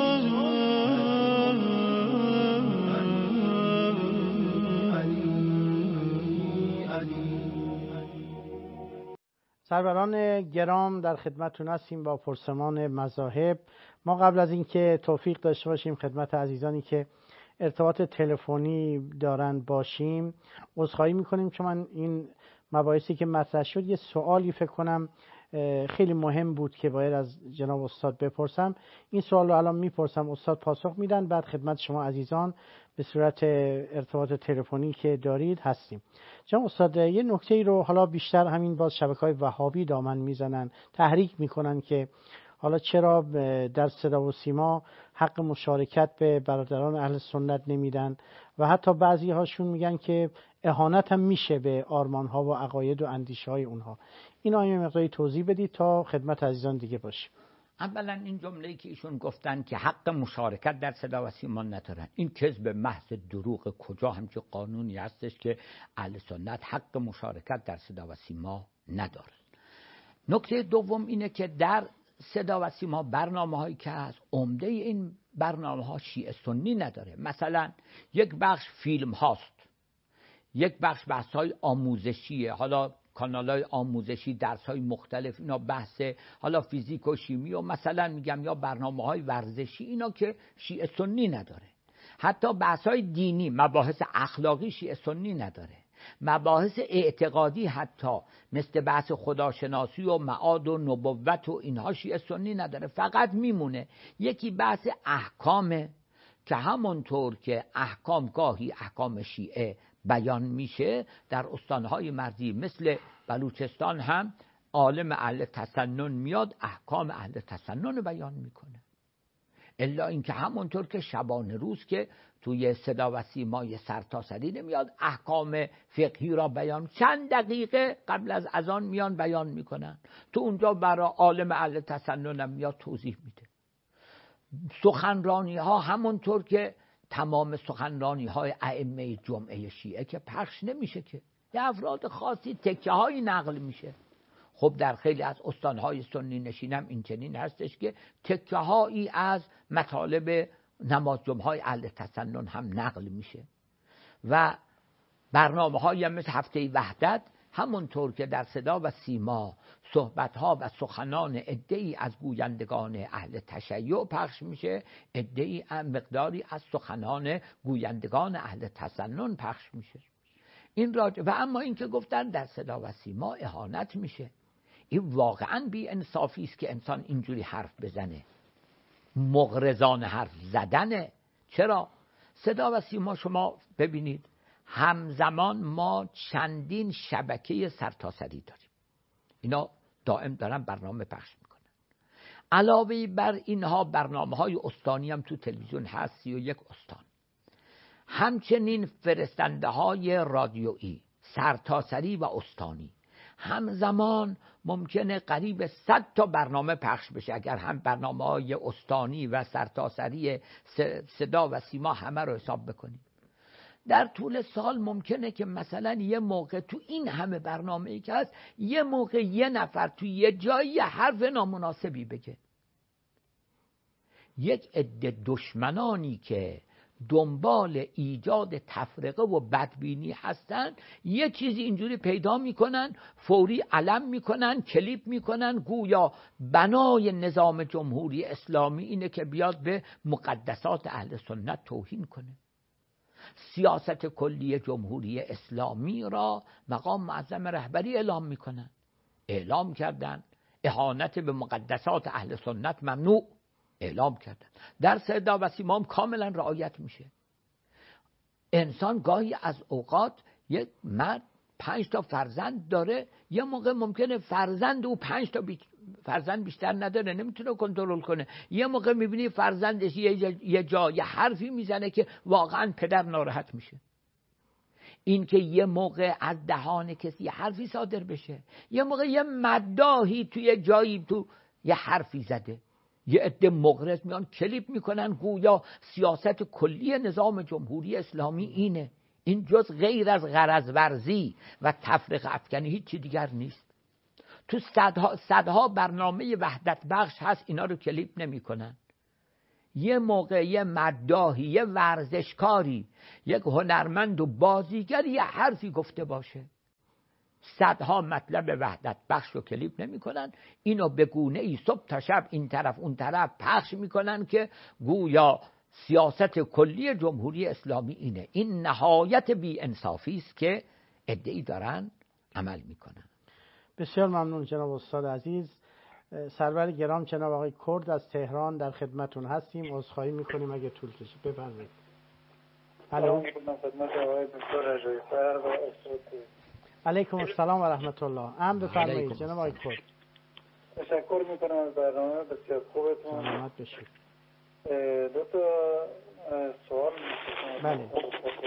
سروران گرام در خدمتتون هستیم با پرسمان مذاهب. ما قبل از اینکه توفیق داشته باشیم خدمت عزیزانی که ارتباط تلفنی دارند باشیم عذرخواهی میکنیم، چون من این مباحثی که مطرح شد یه سوالی فکر کنم خیلی مهم بود که باید از جناب استاد بپرسم. این سوال رو الان میپرسم، استاد پاسخ میدن، بعد خدمت شما عزیزان به صورت ارتباط تلفنی که دارید هستیم. جناب استاد یه نکته ای رو حالا بیشتر همین باز شبکه‌های وهابی دامن میزنن، تحریک میکنن که حالا چرا در صدا و سیما حق مشارکت به برادران اهل سنت نمیدن و حتی بعضی هاشون میگن که اهانت هم میشه به آرمان ها و عقاید و اندیشه های اونها. اینا یه مقداری توضیح بدید تا خدمت عزیزان دیگه باشیم. اولا این جمله‌ای که ایشون گفتن که حق مشارکت در صدا و سیما ندارن، این کذب محض دروغ. کجا همچین قانونی هستش که اهل سنت حق مشارکت در صدا و سیما ندارن؟ نکته دوم اینه که در صدا و سیما برنامه‌هایی که هست، عمده این برنامه‌ها شیعه سنی نداره. مثلا یک بخش فیلم هاست، یک بخش بحث‌های آموزشیه، حالا کانال‌های آموزشی، درس‌های مختلف، اینا بحث حالا فیزیک و شیمی و مثلا میگم یا برنامه‌های ورزشی، اینا که شیعه سنی نداره. حتی بحث‌های دینی، مباحث اخلاقی شیعه سنی نداره. مباحث اعتقادی حتی مثل بحث خداشناسی و معاد و نبوت و اینها شیعه سنی نداره. فقط میمونه یکی بحث احکامه که همونطور که احکام گاهی احکام شیعه بیان میشه در استانهای مرزی مثل بلوچستان هم عالم اهل تسنن میاد احکام اهل تسنن بیان میکنه. الا اینکه همونطور که شبانه روز که توی صدا و سیمای سرتاسری نمیاد احکام فقهی را بیان، چند دقیقه قبل از اذان میان بیان میکنن، تو اونجا برای عالم اهل تسنن میاد توضیح میده. سخنرانی ها همونطور که تمام سخنرانی های ائمه جمعه شیعه که پخش نمیشه، که یه افراد خاصی تکه هایی نقل میشه. خب در خیلی از استانهای سنی نشینم این چنین هستش که تکه هایی از مطالب نماز جمعه های اهل تسنن هم نقل میشه و برنامه های مثل هفته وحدت همونطور که در صدا و سیما صحبت ها و سخنان عده‌ای از گویندگان اهل تشیع پخش میشه، عده‌ای مقداری از سخنان گویندگان اهل تسنن پخش میشه. این راج... و اما این که گفتن در صدا و سیما اهانت میشه، این واقعا بی انصافی است که انسان اینجوری حرف بزنه، مغرضان حرف زدنه. چرا؟ صدا و سیما شما ببینید همزمان ما چندین شبکه سرتاسری داریم، اینا دائم دارن برنامه پخش میکنن. علاوه بر اینها برنامه های استانی هم تو تلویزیون هست، سی و یک استان. همچنین فرستنده های رادیویی سرتاسری و استانی همزمان ممکنه قریب صد تا برنامه پخش بشه. اگر هم برنامه های استانی و سرتاسری صدا و سیما همه رو حساب بکنیم، در طول سال ممکنه که مثلا یه موقع تو این همه برنامه‌ای که هست یه موقع یه نفر تو یه جایی حرف نامناسبی بگه. یک عده دشمنانی که دنبال ایجاد تفرقه و بدبینی هستن یه چیزی اینجوری پیدا میکنن، فوری علم میکنن، کلیپ میکنن، گویا بنای نظام جمهوری اسلامی اینه که بیاد به مقدسات اهل سنت توهین کنه. سیاست کلی جمهوری اسلامی را مقام معظم رهبری اعلام میکنن، اعلام کردن اهانت به مقدسات اهل سنت ممنوع، اعلام کردن. در صدا و سیما کاملا رعایت میشه. انسان گاهی از اوقات یک مرد پنج تا فرزند داره، یه موقع ممکنه فرزند او پنج تا بی... فرزند بیشتر نداره، نمیتونه کنترل کنه. یه موقع میبینی فرزندش یه, یه جا یه حرفی میزنه که واقعا پدر ناراحت میشه. این که یه موقع از دهان کسی یه حرفی صادر بشه، یه موقع یه مداحی توی جایی تو یه حرفی زده، یه عده مغرض میان کلیپ میکنن گویا سیاست کلی نظام جمهوری اسلامی اینه. این جز غیر از غرض ورزی و تفرقه افکنی هیچی دیگر نیست. تو صدها, صدها برنامه وحدت بخش هست، اینا رو کلیپ نمیکنن. یه موقع یه مداحی، یه ورزشکاری، یک هنرمند و بازیگر یه حرفی گفته باشه، صدها مطلب وحدت بخش رو کلیپ نمی کنن، اینو به گونه ای صبح تا شب این طرف اون طرف پخش میکنن که گویا سیاست کلی جمهوری اسلامی اینه. این نهایت بی انصافی است که ادعی دارن عمل میکنن. بسیار ممنون جناب استاد عزیز. سرور گرام جناب آقای کرد از تهران در خدمتون هستیم. عذرخواهی میکنیم اگه طول کشید. بفرمایید. الو. علیکم السلام و رحمت الله. ام بفرمایید جناب آقای کرد. تشکر میکنم از برنامه بسیار خوبتون. سلامت باشید. دو تا سوال می‌کنم. بله.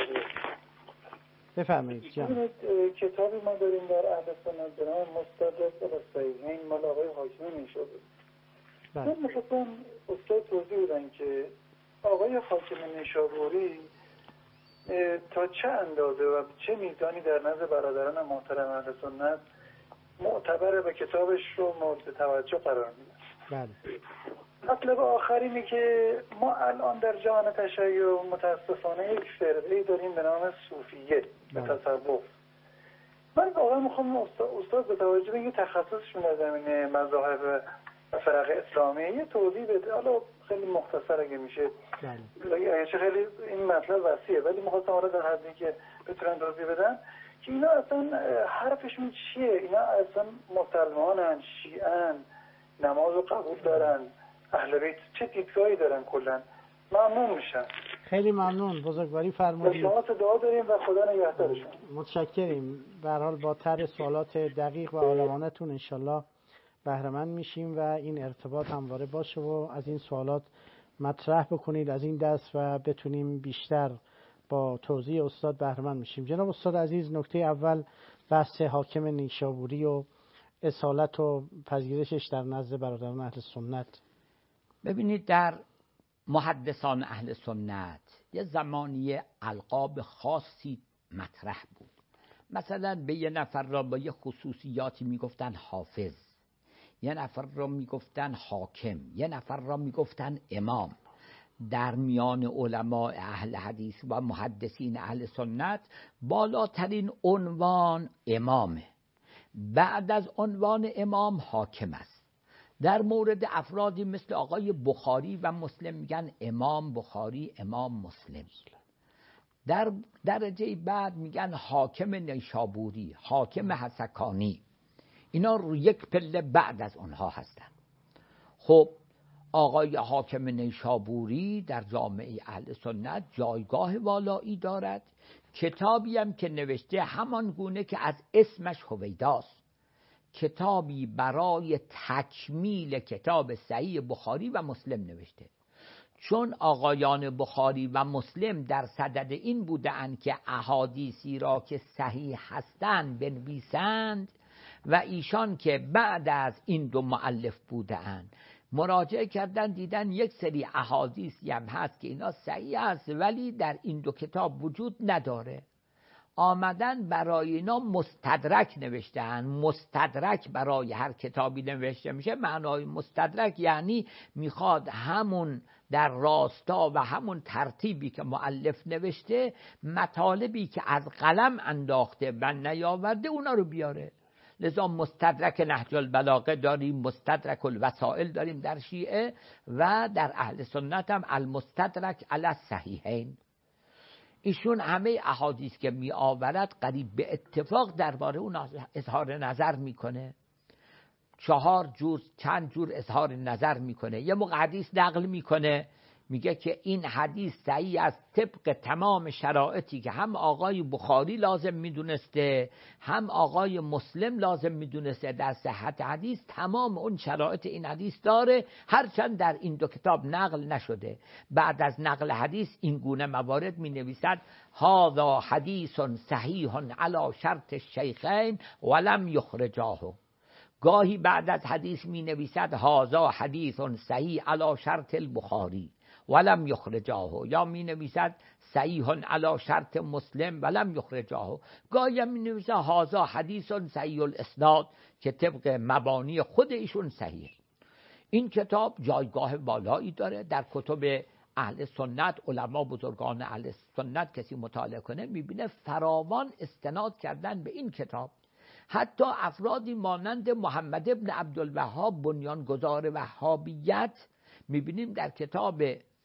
بفرمایید جناب. کتابی ما داریم در اهل سنت به نام مستدرک الصحیحین مال آقای حاکمی نیشابوری. بله. من می‌خواستم استاد توضیح بدن که آقای حاکمی نیشابوری تا چه اندازه و چه میزانی در نزد برادران محترم اهل سنت معتبر به کتابش رو مورد توجه قرار میدن. بله. مطلب آخر اینه که ما الان در جهان تشیع متاسفانه یک فرقه‌ای داریم به نام صوفیه به تصوف. من واقعا میخوام استاد به توجه به اینکه تخصصشون در زمینه مذاهب و فرق اسلامی یه توضیح بده، حالا خیلی مختصر اگه میشه. بله. خیلی این مطلب وسیعه ولی میخواستم حالا در حدی که بتونن توضیح بدن که اینا اصلا حرفشون چیه، اینا اصلا مسلمانن، شیعن، نماز و قبول دارن، اهل بیت چه دیدگاهی دارن کلا. ممنون میشم. خیلی ممنون، بزرگواری فرمودید. شما دعا داریم و خدا نگهدارشون. متشکریم. به هر حال با طرح سوالات دقیق و عالمانه‌تون انشالله بهره مند میشیم و این ارتباط همواره باشه و از این سوالات مطرح بکنید از این دست و بتونیم بیشتر با توضیح استاد بهره مند میشیم. جناب استاد عزیز، نکته اول بحث حاکم نیشابوری و اصالت و پذیرشش در نزد برادران اهل سنت. ببینید در محدثان اهل سنت یه زمانی القاب خاصی مطرح بود. مثلا به یه نفر را با یه خصوصیاتی میگفتن حافظ، یه نفر را میگفتن حاکم، یه نفر را میگفتن امام. در میان علماء اهل حدیث و محدثین اهل سنت بالاترین عنوان امامه، بعد از عنوان امام حاکم است. در مورد افرادی مثل آقای بخاری و مسلم میگن امام بخاری، امام مسلم. در درجه بعد میگن حاکم نیشابوری، حاکم حسکانی. اینا رو یک پله بعد از اونها هستن. خب آقای حاکم نیشابوری در جامعه اهل سنت جایگاه والایی دارد. کتابی هم که نوشته همان گونه که از اسمش هویداست، کتابی برای تکمیل کتاب صحیح بخاری و مسلم نوشته. چون آقایان بخاری و مسلم در صدد این بودند که احادیثی را که صحیح هستند بنویسند و ایشان که بعد از این دو مؤلف بودند مراجعه کردن، دیدن یک سری احادیثی هم هست که اینا صحیح است ولی در این دو کتاب وجود نداره، آمدن برای اینا مستدرک نوشتن. مستدرک برای هر کتابی نوشته میشه، معنای مستدرک یعنی میخواد همون در راستا و همون ترتیبی که مؤلف نوشته، مطالبی که از قلم انداخته و نیاورده اونا رو بیاره. لذا مستدرک نهج البلاغه داریم، مستدرک الوسائل داریم در شیعه، و در اهل سنت هم المستدرک علی الصحیحین. ایشون همه احادیث که می آورد قریب به اتفاق درباره اون اظهار نظر میکنه. چهار جور چند جور اظهار نظر میکنه. یه موقع حدیث نقل میکنه، میگه که این حدیث صحیح است طبق تمام شرایطی که هم آقای بخاری لازم میدونسته هم آقای مسلم لازم میدونسته در صحت حدیث. تمام اون شرایط این حدیث داره، هرچند در این دو کتاب نقل نشده. بعد از نقل حدیث این گونه موارد می نویسد هذا حدیث صحیح علی شرط الشیخین ولم یخرجاه. گاهی بعد از حدیث می نویسد هذا حدیث صحیح علی شرط البخاری ولم یخرجاه، یا می نویسد صحیح علی شرط مسلم ولم یخرجاه. گاهی می نویسد هذا حدیث صحیح الاسناد که طبق مبانی خود ایشون صحیح. این کتاب جایگاه بالایی داره در کتب اهل سنت. علما بزرگان اهل سنت کسی مطالعه کنه میبینه فراوان استناد کردن به این کتاب. حتی افرادی مانند محمد ابن عبدالوهاب بنیانگذار وهابیت میبینیم در کتاب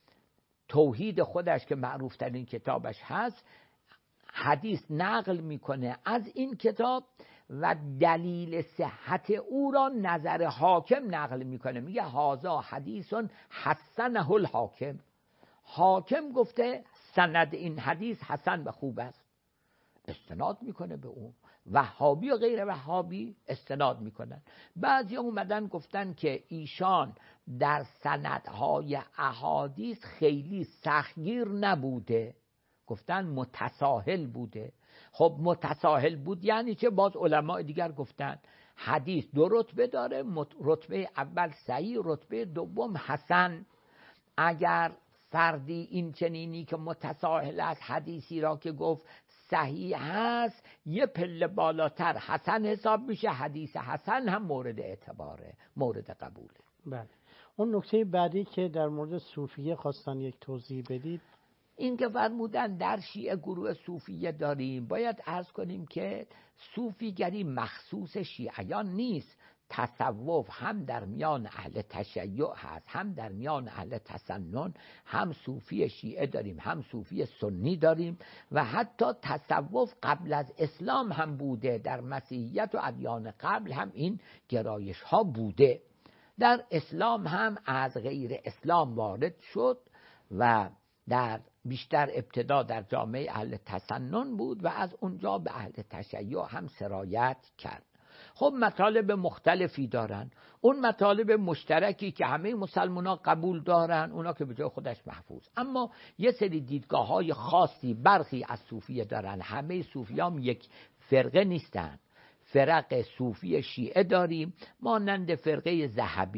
توحید خودش که معروف ترین کتابش هست حدیث نقل میکنه از این کتاب و دلیل صحت او را نظر حاکم نقل میکنه. میگه هذا حدیث حسنه الحاکم، حاکم گفته سند این حدیث حسن و خوب است، استناد میکنه به اون. وهابی و غیر وهابی استناد میکنن. بعضی اومدن گفتن که ایشان در سندهای احادیث خیلی سختگیر نبوده، گفتن متساهل بوده. خب متساهل بود یعنی چه؟ باز علماء دیگر گفتن حدیث دو رتبه داره، رتبه اول صحیح، رتبه دوم حسن. اگر فردی این چنینی که متساهل است حدیثی را که گفت صحیح هست یه پله بالاتر حسن حساب میشه، حدیث حسن هم مورد اعتباره، مورد قبوله. بله. اون نکته بعدی که در مورد صوفیه خواستن یک توضیح بدید، این که فرمودن در شیعه گروه صوفیه داریم، باید عرض کنیم که صوفیگری مخصوص شیعیان نیست. تصوف هم در میان اهل تشیع هست، هم در میان اهل تسنن. هم صوفی شیعه داریم، هم صوفی سنی داریم، و حتی تصوف قبل از اسلام هم بوده. در مسیحیت و ادیان قبل هم این گرایش ها بوده. در اسلام هم از غیر اسلام وارد شد و در بیشتر ابتدا در جامعه اهل تسنن بود و از اونجا به اهل تشیع هم سرایت کرد. خب مطالب مختلفی دارن. اون مطالب مشترکی که همه مسلمان ها قبول دارن اونا که به جای خودش محفوظ، اما یه سری دیدگاه های خاصی برخی از صوفیه دارن. همه صوفی هم یک فرقه نیستن. فرق صوفی شیعه داریم مانند فرقه ذهبی،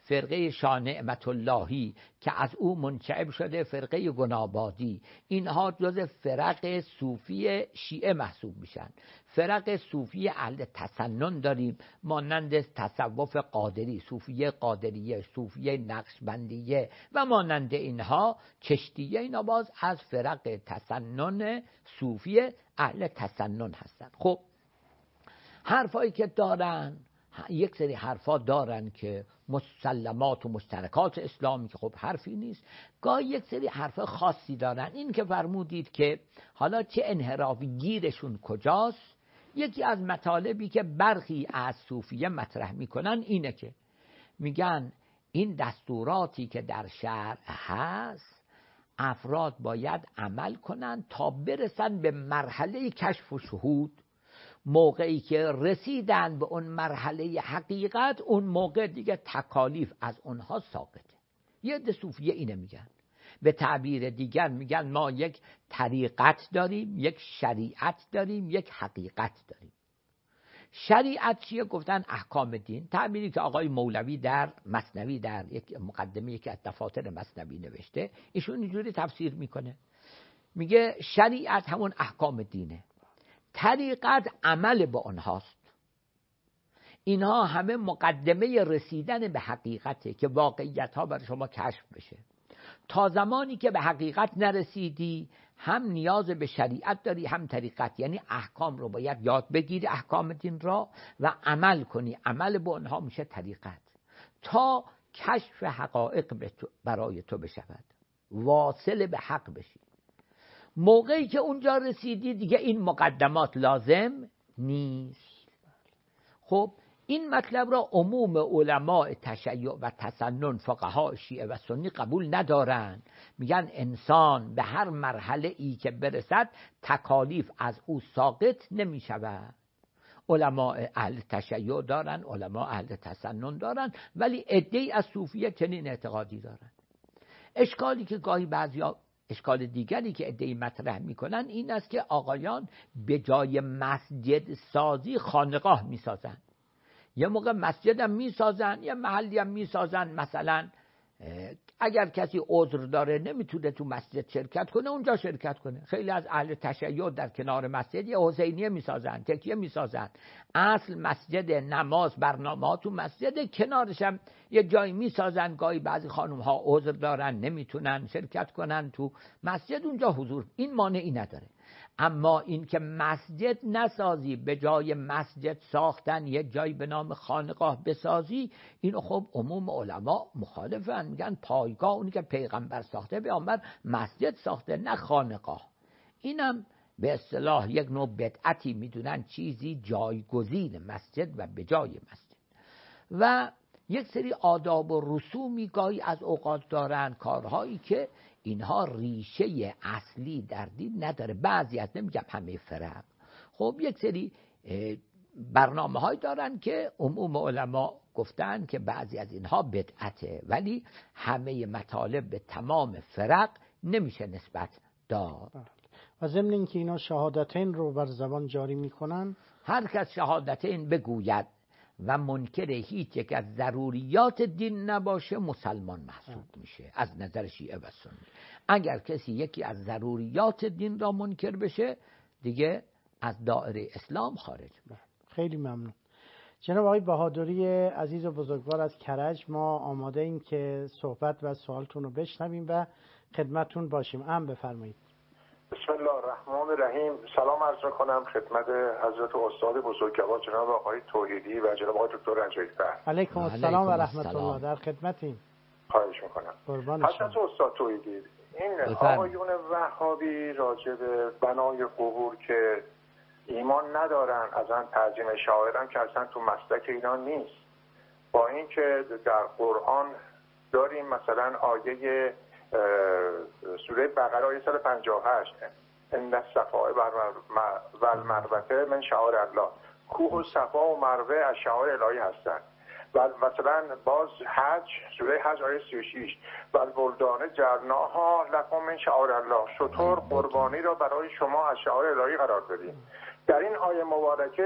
فرقه شاه نعمت اللهی که از او منشعب شده فرقه گنابادی، اینها جز فرق صوفی شیعه محسوب میشن. فرق صوفی اهل تسنن داریم مانند تصوف قادری، صوفی قادریه، صوفی نقشبندیه و مانند اینها. چشتیه اینا باز از فرق تسنن صوفی اهل تسنن هستن. خب حرفایی که دارن، یک سری حرفا دارن که مسلمات و مشترکات اسلامی که خب حرفی نیست، گاهی یک سری حرف خاصی دارن. این که فرمودید که حالا چه انحرافی گیرشون کجاست، یکی از مطالبی که برخی از صوفیه مطرح میکنن اینه که میگن این دستوراتی که در شرع هست افراد باید عمل کنن تا برسن به مرحله کشف و شهود. موقعی که رسیدن به اون مرحله حقیقت، اون موقع دیگه تکالیف از اونها ساقطه. یه عده صوفیه اینه میگن. به تعبیر دیگر میگن ما یک طریقت داریم، یک شریعت داریم، یک حقیقت داریم. شریعت چیه؟ گفتن احکام دین. تعبیری که آقای مولوی در مثنوی در یک مقدمه که از دفاتر مثنوی نوشته، ایشون اینجوری تفسیر میکنه، میگه شریعت همون احکام دینه، طریقت عمل با آنهاست. اینها همه مقدمه رسیدن به حقیقته که واقعیت ها برای شما کشف بشه. تا زمانی که به حقیقت نرسیدی هم نیاز به شریعت داری هم طریقت، یعنی احکام رو باید یاد بگیری، احکام دین را، و عمل کنی. عمل با آنها میشه طریقت تا کشف حقایق برای تو بشود، واصل به حق بشی. موقعی که اونجا رسیدی دیگه این مقدمات لازم نیست. خب این مطلب را عموم علماء تشیع و تسنن، فقها شیعه و سنی قبول ندارن. میگن انسان به هر مرحله ای که برسد تکالیف از او ساقط نمی شود. علماء اهل تشیع دارن، علماء اهل تسنن دارن، ولی عده‌ای از صوفیه چنین اعتقادی دارن. اشکالی که گاهی بعضیا اشکال دیگری که عده‌ای مطرح میکنن این است که آقایان به جای مسجد سازی خانقاه میسازن. یه موقع مسجد هم میسازن، یه محلی هم میسازن. مثلا اگر کسی عذر داره نمیتونه تو مسجد شرکت کنه، اونجا شرکت کنه. خیلی از اهل تشیع در کنار مسجد یه حسینیه میسازن، تکیه میسازن. اصل مسجد، نماز، برنامه ها تو مسجد، کنارش هم یه جایی میسازن. گاهی بعضی خانم ها عذر دارن نمیتونن شرکت کنن تو مسجد، اونجا حضور، این مانعی نداره. اما این که مسجد نسازی، به جای مسجد ساختن یه جایی به نام خانقاه بسازی، اینو خب عموم علما مخالفن. میگن پایگاه اونی که پیغمبر ساخته، پیغمبر مسجد ساخته نه خانقاه. اینم به اصطلاح یک نوع بدعتی میدونن، چیزی جایگزین مسجد و به جای مسجد. و یک سری آداب و رسومی گاهی از اوقات دارن، کارهایی که اینها ریشه اصلی در دین نداره. بعضی از نمیگم همه فرق. خب یک سری برنامه های دارن که عموم علما گفتن که بعضی از اینها بدعته، ولی همه مطالب به تمام فرق نمیشه نسبت داد. و ضمن اینکه اینا شهادتین رو بر زبان جاری میکنن، هر کس شهادتین بگوید و منکر هیچ یک از ضروریات دین نباشه مسلمان محسوب میشه از نظر شیعه و سنی. اگر کسی یکی از ضروریات دین را منکر بشه دیگه از دایره اسلام خارج. خیلی ممنون جناب آقای بهادری عزیز و بزرگوار از کرج. ما آماده ایم که صحبت و سوالتون رو بشنویم و خدمتتون باشیم. ام بفرمایید. بسم الله الرحمن الرحیم. سلام عرض می‌کنم خدمت حضرت استاد بزرگوار جناب آقای توحیدی و جناب آقای دکتر رنجایی‌فر. علیکم السلام و رحمت الله. در خدمتیم. خواهش می‌کنم. حضرت استاد توحیدی، این آقایون وهابی راجع به بنای قبور که ایمان ندارن، اصلا تعظیم شاعر هم که اصلا تو مسلک اینا نیست، با اینکه در قرآن داریم مثلا آیه سوره بقره آیه صد و پنجاه و هشت ان الصفا و المروه من شعائر الله، کوه و صفا و مروه از شعائر الهی هستند. و مثلا باز حج سوره حج آیه سی و شش و البلدان جعلناها لکم من شعائر الله، شتر قربانی را برای شما از شعائر الهی قرار دادیم. در این آیه مبارکه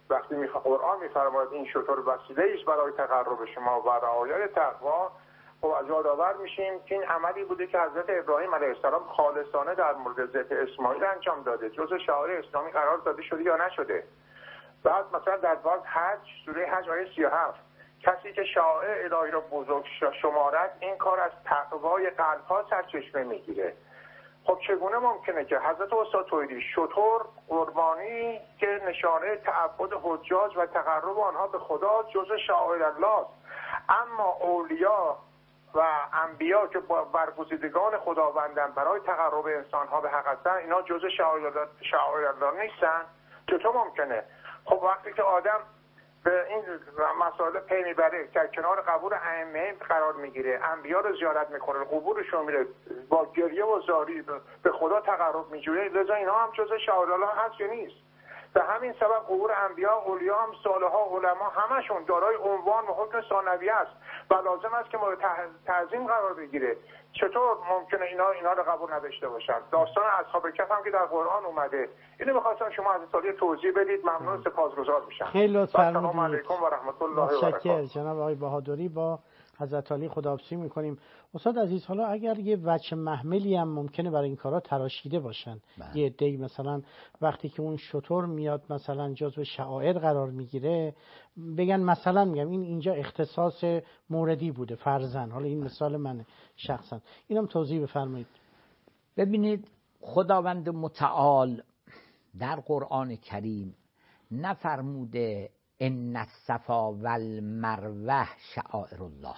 وقتی می قرآن میفرماید این شطور وسیله است برای تقرب شما و رعایت تقوا، خب از یادآور میشیم که این عملی بوده که حضرت ابراهیم علیه السلام خالصانه در مورد ذبح اسماعیل انجام داده، جزء شعائر اسلامی قرار داده شده یا نشده. بعد مثلا در باز حج، سوره حج آیه سی و هفت، کسی که شعائر الهی را بزرگ شمارد این کار از تقوای قلب‌ها سرچشمه میگیره. خب چگونه ممکنه که حضرت استاد توحیدی شطور قربانی که نشانه تعبد حجاج و تقرب آنها به خدا جزء شعائر الله است، اما اولیاء و انبیا که برگزیدگان خداوندن برای تقرب انسان‌ها به حق هستن، اینا جزء شعائر الله نیستن؟ چطور ممکنه؟ خب وقتی که آدم به این مسائل پی میبره که کنار قبور ائمه قرار میگیره، انبیا رو زیارت میکنه، قبورشون میره، با گریه و زاری به خدا تقرب میجوره، لذا اینا هم جزء شعائر الله هست یا نیست؟ به همین سبب قبور انبیا، اولیاء هم صالحا، علما همشون دارای عنوان و حکم ثانویه است و لازم است که مورد تعظیم قرار بگیره. چطور ممکنه اینا اینا رو قبول نداشته باشن؟ داستان اصحاب کهف هم که در قرآن اومده، اینو می‌خواستم شما از سالی توضیح بدید. ممنون، سپاسگزار میشم. خیلی لطف فرمودید. سلام علیکم و رحمت الله و برکاته. جناب آقای بهادری با حضرت علی خداحافظی می‌کنیم. استاد عزیز، حالا اگر یه وجه محملی هم ممکنه برای این کارا تراشیده باشن، بله. یه عده‌ای مثلا وقتی که اون شطور میاد مثلا جزو شعائر قرار میگیره، بگن مثلا میگم این اینجا اختصاص موردی بوده فرضاً، حالا این مثال منه شخصا، اینم توضیح بفرمایید. ببینید خداوند متعال در قرآن کریم نفرموده ان الصفا والمروه شعائر الله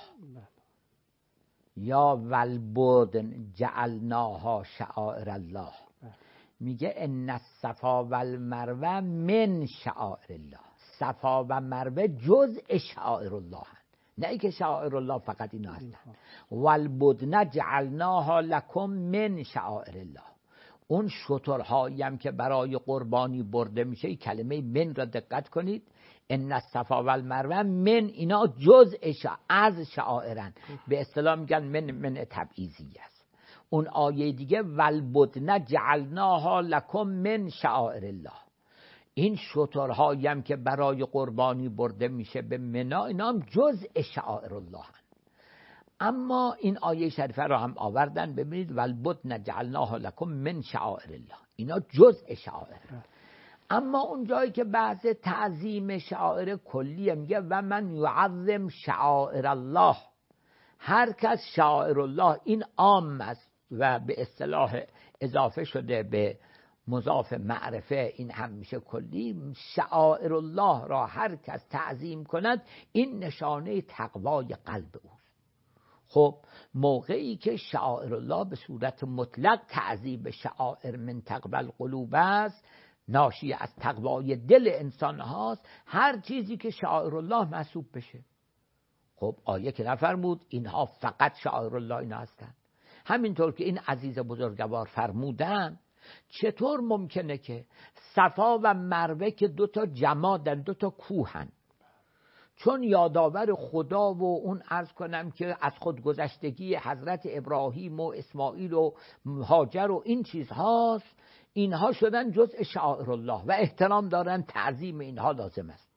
یا والبدن جعلناها شعائر الله، میگه ان الصفا والمروه من شعائر الله. صفا و مروه جزء شعائر الله هست، نه اینکه شعائر الله فقط اینا هستند. والبدن جعلناها لکم من شعائر الله. اون شترهایی هم که برای قربانی برده میشه، کلمه من را دقت کنید، ان الصفا والمروه من، اینا جزء شع... از شعائرن، به اصطلاح میگن من من تبعیضی است. اون آیه دیگه والبدن جعلناها لکم من شعائر الله، این شترهایی هم که برای قربانی برده میشه به منا، اینا هم جزء شعائر الله هن. اما این آیه شریفه را هم آوردن، ببینید والبدن جعلناها لکم من شعائر الله، اینا جزء شعائر. اما اون جایی که بحث تعظیم شعائر کلیه، میگه و من یعظم شعائر الله، هر کس شعائر الله، این عام است و به اصطلاح اضافه شده به مضاف معرفه، این هم میشه کلی. شعائر الله را هر کس تعظیم کند، این نشانه تقوای قلب اوست. خب موقعی که شعائر الله به صورت مطلق تعظیم شعائر من تقوی القلوب است، ناشی از تقوای دل انسان هاست، هر چیزی که شعائر الله محسوب بشه. خب آیه که نفرمود اینها فقط شعائر الله اینا هستند، همینطور که این عزیز بزرگوار فرمودن، چطور ممکنه که صفا و مروه که دو تا جمادن، دو تا کوهن، چون یادآور خدا و اون عرض کنم که از خودگذشتگی حضرت ابراهیم و اسماعیل و هاجر و این چیزهاست، اینها شدن جزء شعائر الله و احترام دارن، تعظیم اینها لازم است.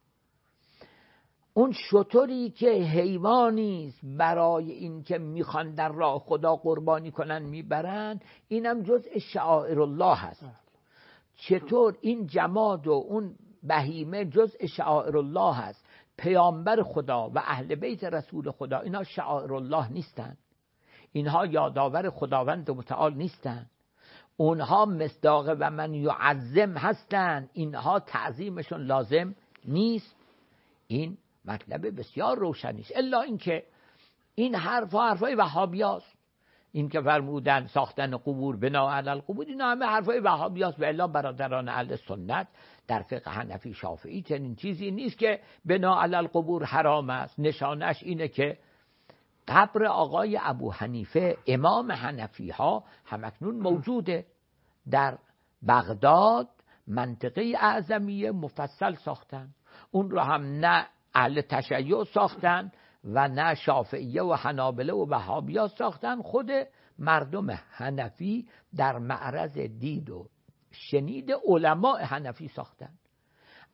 اون شتری که حیوانی است برای این که میخوان در راه خدا قربانی کنن میبرن، اینم جزء شعائر الله هست. چطور این جماد و اون بهیمه جزء شعائر الله هست، پیامبر خدا و اهل بیت رسول خدا اینا شعائر الله نیستن، اینها یادآور خداوند متعال نیستن، اونها مصداق و من یعظم هستن، اینها تعظیمشون لازم نیست. این مطلب بسیار روشنی است. الا اینکه این حرف ها حرفای وهابیاست، این که فرمودن ساختن قبور بنا علی القبور، اینا همه حرفای وهابیاست. و الا برادران اهل سنت در فقه حنفی شافعی چنین چیزی نیست که بنا علی القبور حرام است. نشانش اینه که قبر آقای ابو حنیفه امام حنفی ها همکنون موجوده در بغداد، منطقه اعظمیه مفصل ساختن. اون رو هم نه اهل تشیع ساختن و نه شافعیه و حنابله و وهابیا ساختن، خود مردم حنفی در معرض دید و شنید علماء حنفی ساختن.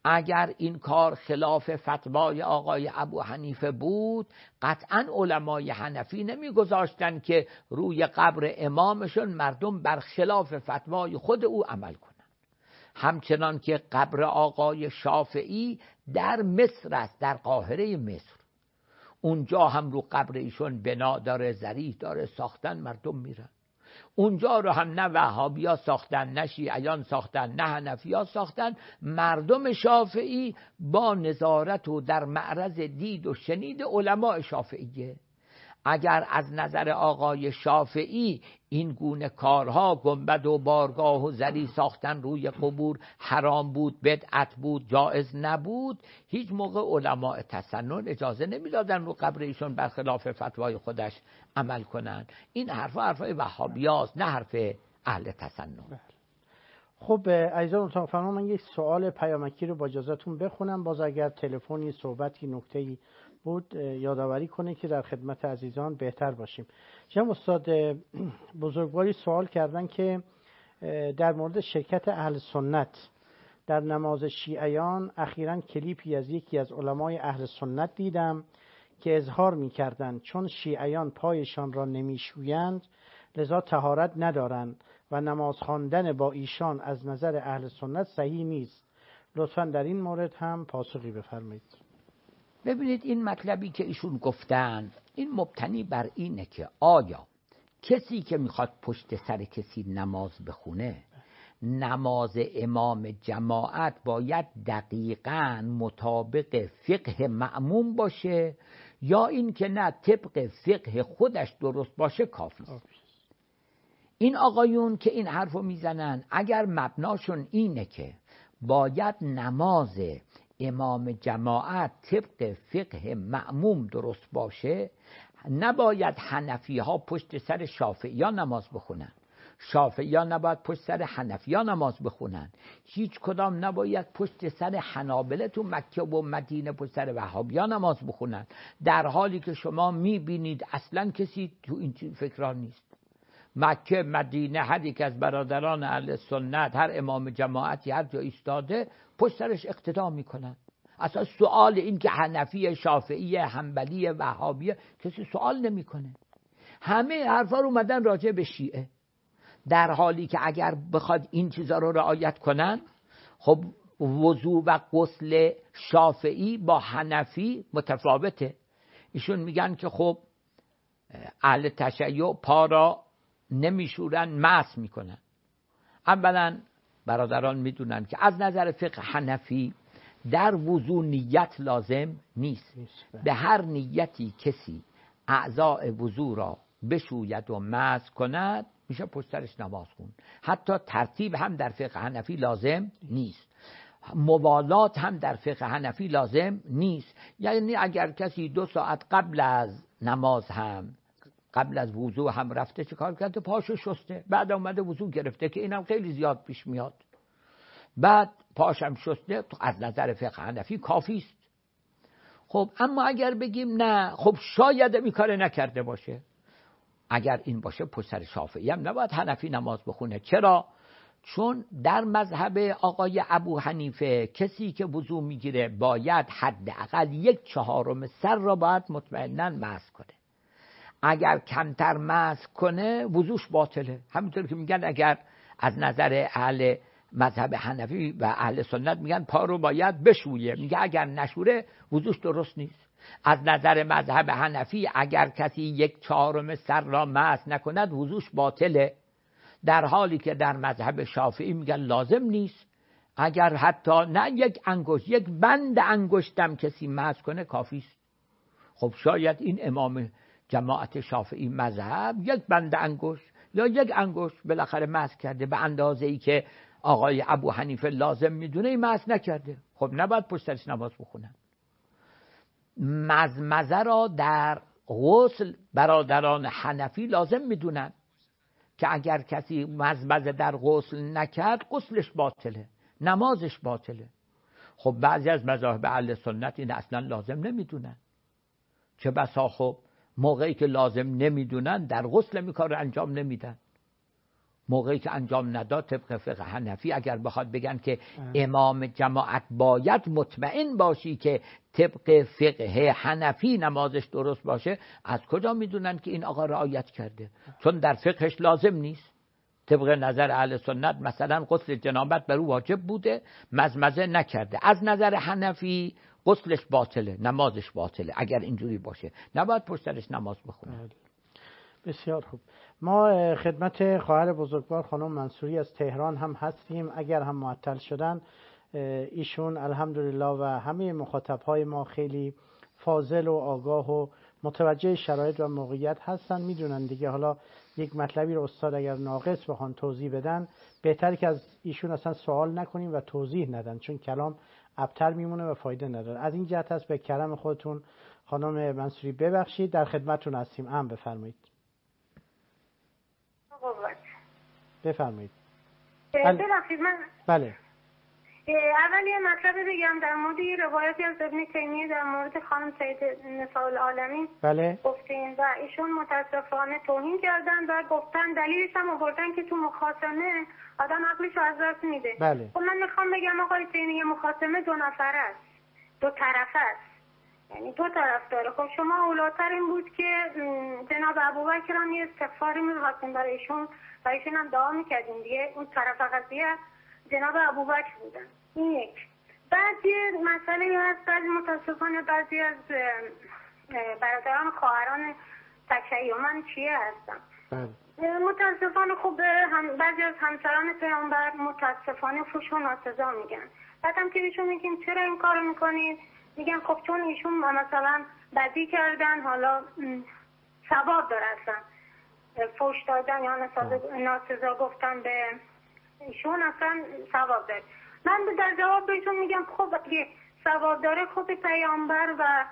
اگر این کار خلاف فتوای آقای ابو حنیفه بود قطعا علمای حنفی نمیگذاشتن که روی قبر امامشون مردم بر خلاف فتوای خود او عمل کنند. همچنان که قبر آقای شافعی در مصر است، در قاهره مصر، اونجا هم رو قبر ایشون بنا داره، ظریف داره، ساختن، مردم میرن اونجا رو. هم نه وهابیا ساختن، نه شیعیان ساختن، نه حنفیا ساختن. مردم شافعی با نظارت و در معرض دید و شنید علماء شافعیه. اگر از نظر آقای شافعی این گونه کارها، گنبد و بارگاه و زری ساختن روی قبور حرام بود، بدعت بود، جایز نبود، هیچ موقع علماء تسنن اجازه نمیدادن رو قبر ایشون برخلاف فتوای خودش عمل کنن. این حرف حرفای وهابیاست، نه حرف اهل تسنن. خب عزیزان اتاق فرما، من یک سوال پیامکی رو با اجازهتون بخونم، باز اگر تلفنی، صحبتی، نکته‌ای بود یادآوری کنه که در خدمت عزیزان بهتر باشیم. جناب استاد بزرگواری سوال کردن که در مورد شرکت اهل سنت در نماز شیعیان اخیراً کلیپی از یکی از علمای اهل سنت دیدم که اظهار می‌کردند چون شیعیان پایشان را نمی‌شویند لذا طهارت ندارند و نماز خواندن با ایشان از نظر اهل سنت صحیح نیست. لطفاً در این مورد هم پاسخی بفرمایید. ببینید، این مطلبی که ایشون گفتن این مبتنی بر اینه که آیا کسی که میخواد پشت سر کسی نماز بخونه، نماز امام جماعت باید دقیقاً مطابق فقه مأموم باشه یا این که نه طبق فقه خودش درست باشه کافی است. این آقایون که این حرفو میزنن اگر مبناشون اینه که باید نماز امام جماعت طبق فقه مأموم درست باشه، نباید حنفی ها پشت سر شافعی ها نماز بخونن، شافعی ها نباید پشت سر حنفی ها نماز بخونن، هیچ کدام نباید پشت سر حنابله تو مکه و مدینه پشت سر وهابی ها نماز بخونن، در حالی که شما میبینید اصلا کسی تو این فکران نیست. مکه، مدینه، هر یک از برادران اهل سنت، هر امام جماعتی هر جا ایستاده پشت سرش اقتدا میکنن. اصلا سوال این که حنفی، شافعی، حنبلی، وهابی کسی سوال نمیکنه. همه حرفا رو اومدن راجع به شیعه، در حالی که اگر بخواد این چیزا رو رعایت کنن، خب وضو و غسل شافعی با حنفی متفاوته. ایشون میگن که خب اهل تشیع پا را نمیشورن، مس میکنن. اولا برادران میدونن که از نظر فقه حنفی در وضو نیت لازم نیست. به هر نیتی کسی اعضاء وضو را بشوید و مس کند میشه پشت سرش نماز خون. حتی ترتیب هم در فقه حنفی لازم نیست، موالات هم در فقه حنفی لازم نیست. یعنی اگر کسی دو ساعت قبل از نماز هم قبل از وضو هم رفته چه کار کرده؟ پاشو شسته، بعد اومده وضو گرفته که اینم خیلی زیاد پیش میاد، بعد پاشم شسته، از نظر فقه حنفی کافی است. خب اما اگر بگیم نه، خب شاید این کار نکرده باشه، اگر این باشه پشت سر شافعی هم نباید حنفی نماز بخونه. چرا؟ چون در مذهب آقای ابو حنیفه کسی که وضو میگیره باید حداقل یک چهارم سر را باید مطمئناً مسح کنه. اگر کمتر مسح کنه وضوش باطله. همینطور که میگن اگر از نظر اهل مذهب حنفی و اهل سنت میگن پا رو باید بشویه، میگه اگر نشوره وضوش درست نیست. از نظر مذهب حنفی اگر کسی یک چهارم سر را مسح نکند وضوش باطله، در حالی که در مذهب شافعی میگن لازم نیست. اگر حتی نه یک انگشت، یک بند انگشتم کسی مسح کنه کافی است. خب شاید این امام جماعت شافعی مذهب یک بند انگشت یا یک انگشت بالاخره مسح کرده، به اندازه‌ای که آقای ابو حنیفه لازم میدونه مسح نکرده، خب نباید پشت سرش نماز بخونن. مزمزه را در غسل برادران حنفی لازم میدونن که اگر کسی مزمزه در غسل نکرد غسلش باطله، نمازش باطله. خب بعضی از مذاهب اهل سنت این اصلا لازم نمیدونن، چه بسا خب موقعی که لازم نمیدونن در غسل می کار انجام نمیدن. موقعی که انجام نداد طبق فقه حنفی اگر بخواد بگن که امام جماعت باید مطمئن باشی که طبق فقه حنفی نمازش درست باشه، از کجا میدونن که این آقا رعایت کرده؟ چون در فقهش لازم نیست. طبق نظر اهل سنت مثلا غسل جنابت بر او واجب بوده، مزمزه نکرده، از نظر حنفی غسلش باطله، نمازش باطله. اگر اینجوری باشه نباید پشترش نماز بخونه. بسیار خوب. ما خدمت خواهر بزرگوار خانم منصوری از تهران هم هستیم. اگر هم معطل شدن، ایشون الحمدلله و همه مخاطبهای ما خیلی فاضل و آگاه و متوجه شرایط و موقعیت هستن، میدونن دیگه. حالا یک مطلبی رو استاد اگر ناقص بخوان توضیح بدن، بهتره که از ایشون اصلا سوال نکنیم و توضیح ندن، چون کلام ابتر میمونه و فایده نداره. از این جهت هست به کرم خودتون خانم منصوری ببخشید. در خدمتتون هستیم. ام بفرمایید. بفرمایید. ببخشید من بله. اول یه مطلب بگم در مورد یه روایتی از ابن تیمیه در مورد خانم سید نساء العالمین بله گفتین و ایشون متاسفانه توهین کردن و گفتن دلیلش هم آوردن که تو مخاصمه آدم عقلش رو از دست میده. بله. خب من میخوام بگم آقای تیمیه مخاصمه دو نفره است، دو طرفه است، یعنی دو طرف داره. خب شما اولاتر این بود که جناب ابوبکر هم یه استغفاری می‌خواستین برای ایشون و ایشون هم دعا می‌کردین دیگه، اون طرف قضیه جناب ابوبکر بودن. این یک. بعضی مسئله هست، بعضی متاسفانه بعضی از برادران خواهران تشیع من چیه هستم متاسفانه خب هم بعضی از همسران پیامبر متاسفانه فحش و ناسزا میگن. بعدم که ایشون میگیم چرا این کارو میکنید، میگن خب چون ایشون مثلا بدی کردن حالا ثواب داره اصلا فحش دادن یا ناسزا گفتن به ایشون اصلا ثواب داره. من در جواب بهشون میگم خب اگه ثواب داره خود پیامبر و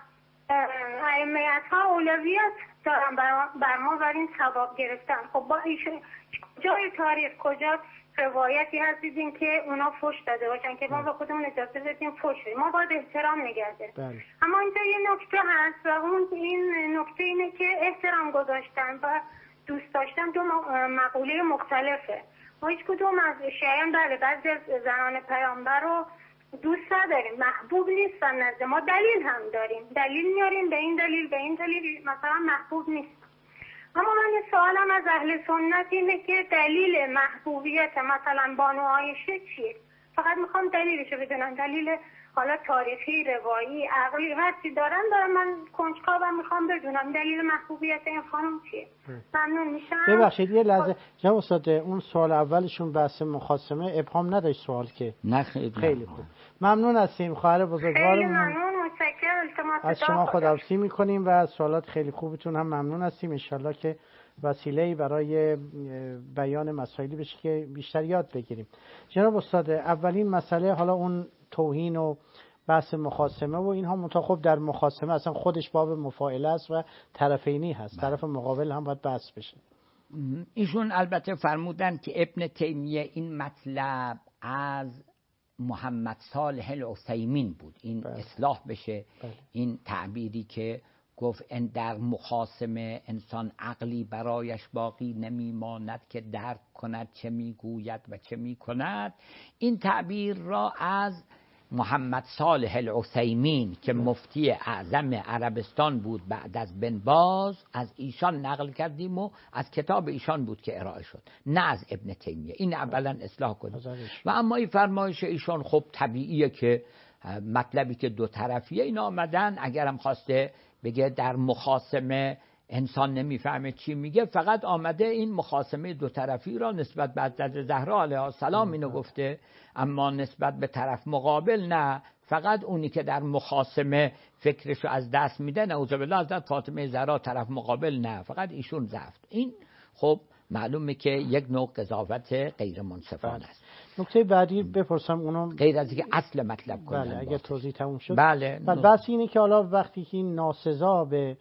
ائمه ها اولویت دارن بر ما بر این ثواب گرفتن. خب با ایشون جای تاریخ کجا روایتی هست دیدیم که اونا فحش داده باشن که ما به خودمون اجازه بدیم فحش بدیم؟ ما باید احترام نگه داریم. اما اینجا یه نکته هست و اون این نکته اینه که احترام گذاشتن و دوست داشتن دو مقوله مختلفه. ما هیچ کدوم از شیعیان بله بعضی از زنان پیامبر رو دوست نداریم، محبوب نیستن نزد ما، دلیل هم داریم، دلیل میاریم به این دلیل به این دلیل مثلا محبوب نیست. اما من یه سوالم از اهل سنت اینه که دلیل محبوبیت مثلا بانو عایشه چیه؟ فقط میخوام دلیلشو بدونم، دلیل حالا تاریخی، روایی، عقلی هرچی دارن دارم، من کنجکاوم میخوام بدونم دلیل محبوبیت این خانم چیه. ممنون میشم. ببخشید یه لحظه جناب استاد، اون سوال اولشون بحث مخاصمه ابهام نداشت سوال که؟ نه خیلی خیلی خوب. ممنون هستیم خواهر بزرگوارمون. خیلی ممنون، متشکرم، التماس از شما خداحافظی میکنیم و سوالات خیلی خوبتون هم ممنون هستیم. ان شاءالله که وسیله‌ای برای بیان مسائلی بشه که بیشتر یاد بگیریم. جناب استاد، اولین مسئله حالا اون توهین و بحث مخاصمه و اینها، متأخب در مخاصمه اصلا خودش باب مفاعله است و طرفینی هست، طرف مقابل هم باید بحث بشه. ایشون البته فرمودن که ابن تیمیه این مطلب از محمد صالح العثیمین بود، این بله. اصلاح بشه بله. این تعبیری که گفت ان در مخاصمه انسان عقلی برایش باقی نمیماند که درک کند چه میگوید و چه میکند، این تعبیر را از محمد صالح العثیمین که مفتی اعظم عربستان بود بعد از بن باز، از ایشان نقل کردیم و از کتاب ایشان بود که ارائه شد، نه از ابن تیمیه. این اولا اصلاح کنید. و اما این فرمایش ایشان خب طبیعیه که مطلبی که دو طرفیه این آمدن، اگرم خواسته بگه در مخاصمه انسان نمیفهمه چی میگه، فقط آمده این مخاصمه دو طرفی را نسبت به حضرت زهرا علیها السلام اینو گفته، اما نسبت به طرف مقابل نه، فقط اونی که در مخاصمه فکرشو از دست میده نعوذ بالله حضرت فاطمه زهرا، طرف مقابل نه، فقط ایشون زفت. این خب معلومه که یک نوع قضاوت غیر منصفانه است. نکته بعدی بپرسم اونم غیر از اینکه اصل مطلب کنم. بله اگه توضیح تموم شد. بله. بس اینه که حالا وقتی که این ناسزا به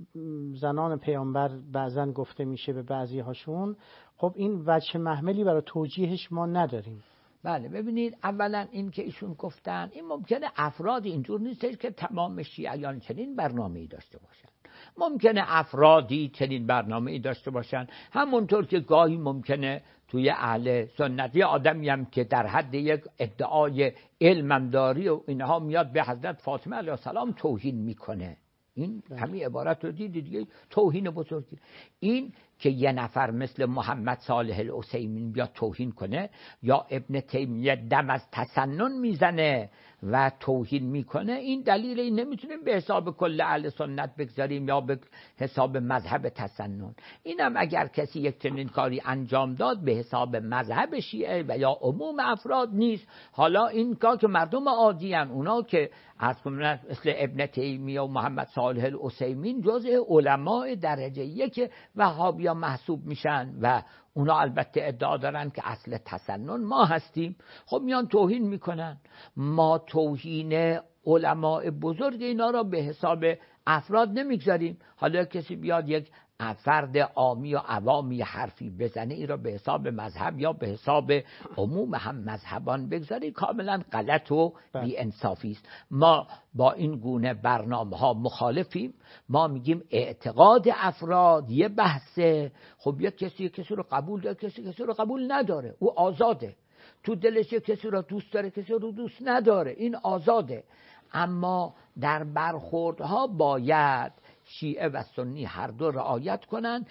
زنان پیامبر بعضن گفته میشه به بعضی هاشون، خب این وجه محملی برای توجیهش ما نداریم. بله ببینید، اولا این که ایشون گفتن این ممکنه افراد اینجور نیستش که تمام شیعیان چنین برنامه‌ای داشته باشن، ممکنه افرادی چنین برنامه‌ای داشته باشن، همونطور که گاهی ممکنه توی اهل سنت یه آدمی هم که در حد یک ادعای علمم داری و اینها میاد به حضرت فاطمه علیه السلام توهین میکنه، این همین عبارت رو دیدی دیگه، توهین بزرگی. این که یه نفر مثل محمد صالح العثیمین بیاد توهین کنه یا ابن تیمیه دم از تسنن میزنه و توهین میکنه، این دلیل این نمیتونیم به حساب کل اهل سنت بگذاریم یا به حساب مذهب تسنن. اینم اگر کسی یک چنین کاری انجام داد به حساب مذهب شیعه و یا عموم افراد نیست. حالا این کار که مردم عادی ان، اونا که از مثل ابن تیمیه و محمد صالح العثیمین جزء علماء درجه یک وهابیا محسوب میشن و اونا البته ادعا دارن که اصل تسنن ما هستیم، خب میان توهین میکنن. ما توهین علماء بزرگ اینا را به حساب افراد نمیگذاریم. حالا کسی بیاد یک فرد عامی و عوامی حرفی بزنه، این را به حساب مذهب یا به حساب عموم هم مذهبان بگذاری، کاملا غلط و بی انصافی است. ما با این گونه برنامه ها مخالفیم. ما میگیم اعتقاد افراد یه بحثه. خب یک کسی کسی رو قبول داره، کسی کسی رو قبول نداره، او آزاده. تو دلش کسی رو دوست داره، کسی رو دوست نداره، این آزاده. اما در برخوردها باید شیعه و سنی هر دو رعایت کنن،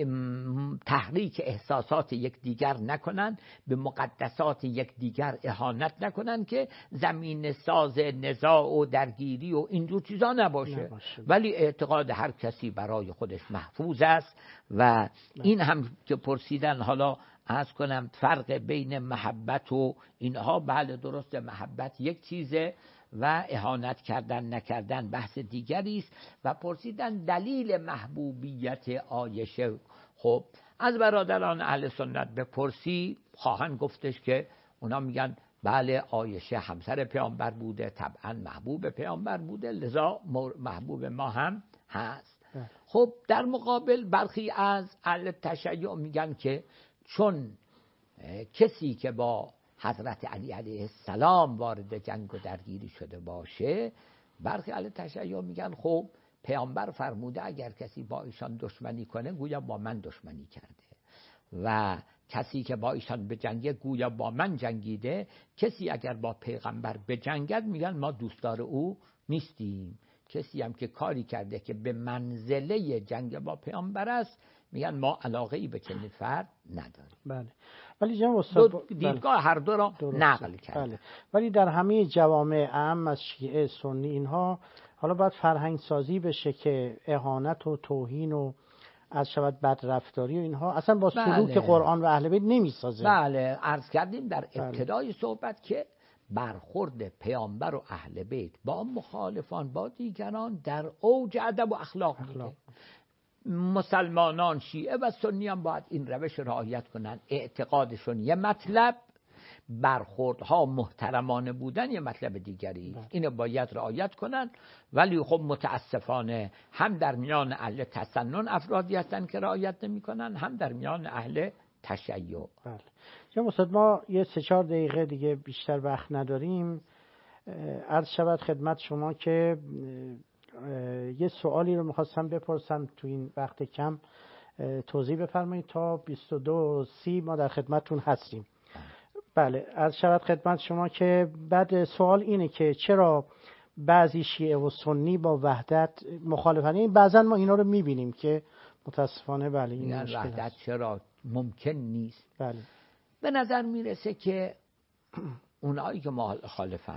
تحریک احساسات یکدیگر نکنن، به مقدسات یکدیگر اهانت نکنن که زمین ساز نزاع و درگیری و اینجور چیزا نباشه. نباشه ولی اعتقاد هر کسی برای خودش محفوظ است. و این هم که پرسیدن حالا عرض کنم فرق بین محبت و اینها، بله درست، محبت یک چیزه و اهانت کردن نکردن بحث دیگری است. و پرسیدن دلیل محبوبیت عایشه. خب از برادران اهل سنت بپرسی خواهند گفتش که اونا میگن بله عایشه همسر پیامبر بوده، طبعا محبوب پیامبر بوده، لذا محبوب ما هم هست. خب در مقابل برخی از اهل تشیع میگن که چون کسی که با حضرت علی علیه السلام وارد جنگ و درگیری شده باشه، برخی اهل تشیع میگن خب پیامبر فرموده اگر کسی با ایشان دشمنی کنه گویا با من دشمنی کرده و کسی که با ایشان به جنگه گویا با من جنگیده. کسی اگر با پیغمبر به جنگد میگن ما دوستدار او نیستیم. کسی هم که کاری کرده که به منزله جنگ با پیامبر است میگن ما علاقه ای به چنین فرد نداریم. بله ولی جناب استاد دیدگاه هر دو را نقل کرد. بله. ولی در همه جوامع اعم از شیعه سنی اینها حالا باید فرهنگ سازی بشه که اهانت و توهین و از شود بدرفتاری و اینها اصلا با سلوک بله. قرآن و اهل بیت نمیسازه. بله عرض کردیم در ابتدای بله. صحبت که برخورد پیامبر و اهل بیت با مخالفان با دیگران در اوج ادب و اخلاق, اخلاق. مسلمانان شیعه و سنی هم باید این روش رعایت کنن. اعتقادشون یه مطلب، برخوردها محترمانه بودن یه مطلب دیگری است. اینو باید رعایت کنن. ولی خب متاسفانه هم در میان اهل تسنن افرادی هستن که رعایت نمی‌کنن، هم در میان اهل تشیع. بله. جناب استاد ما یه سه چهار دقیقه دیگه بیشتر وقت نداریم. عرض شود خدمت شما که یه سوالی رو می‌خواستم بپرسم تو این وقت کم توضیح بفرمایید تا بیست و دو سی ما در خدمتتون هستیم. بله عرض شود خدمت شما که بعد سوال اینه که چرا بعضی شیعه و سنی با وحدت مخالفن؟ این بعضا ما اینا رو می‌بینیم که متاسفانه بله این مشکل وحدت هست. چرا ممکن نیست؟ بله به نظر میرسه که اونایی که مخالفن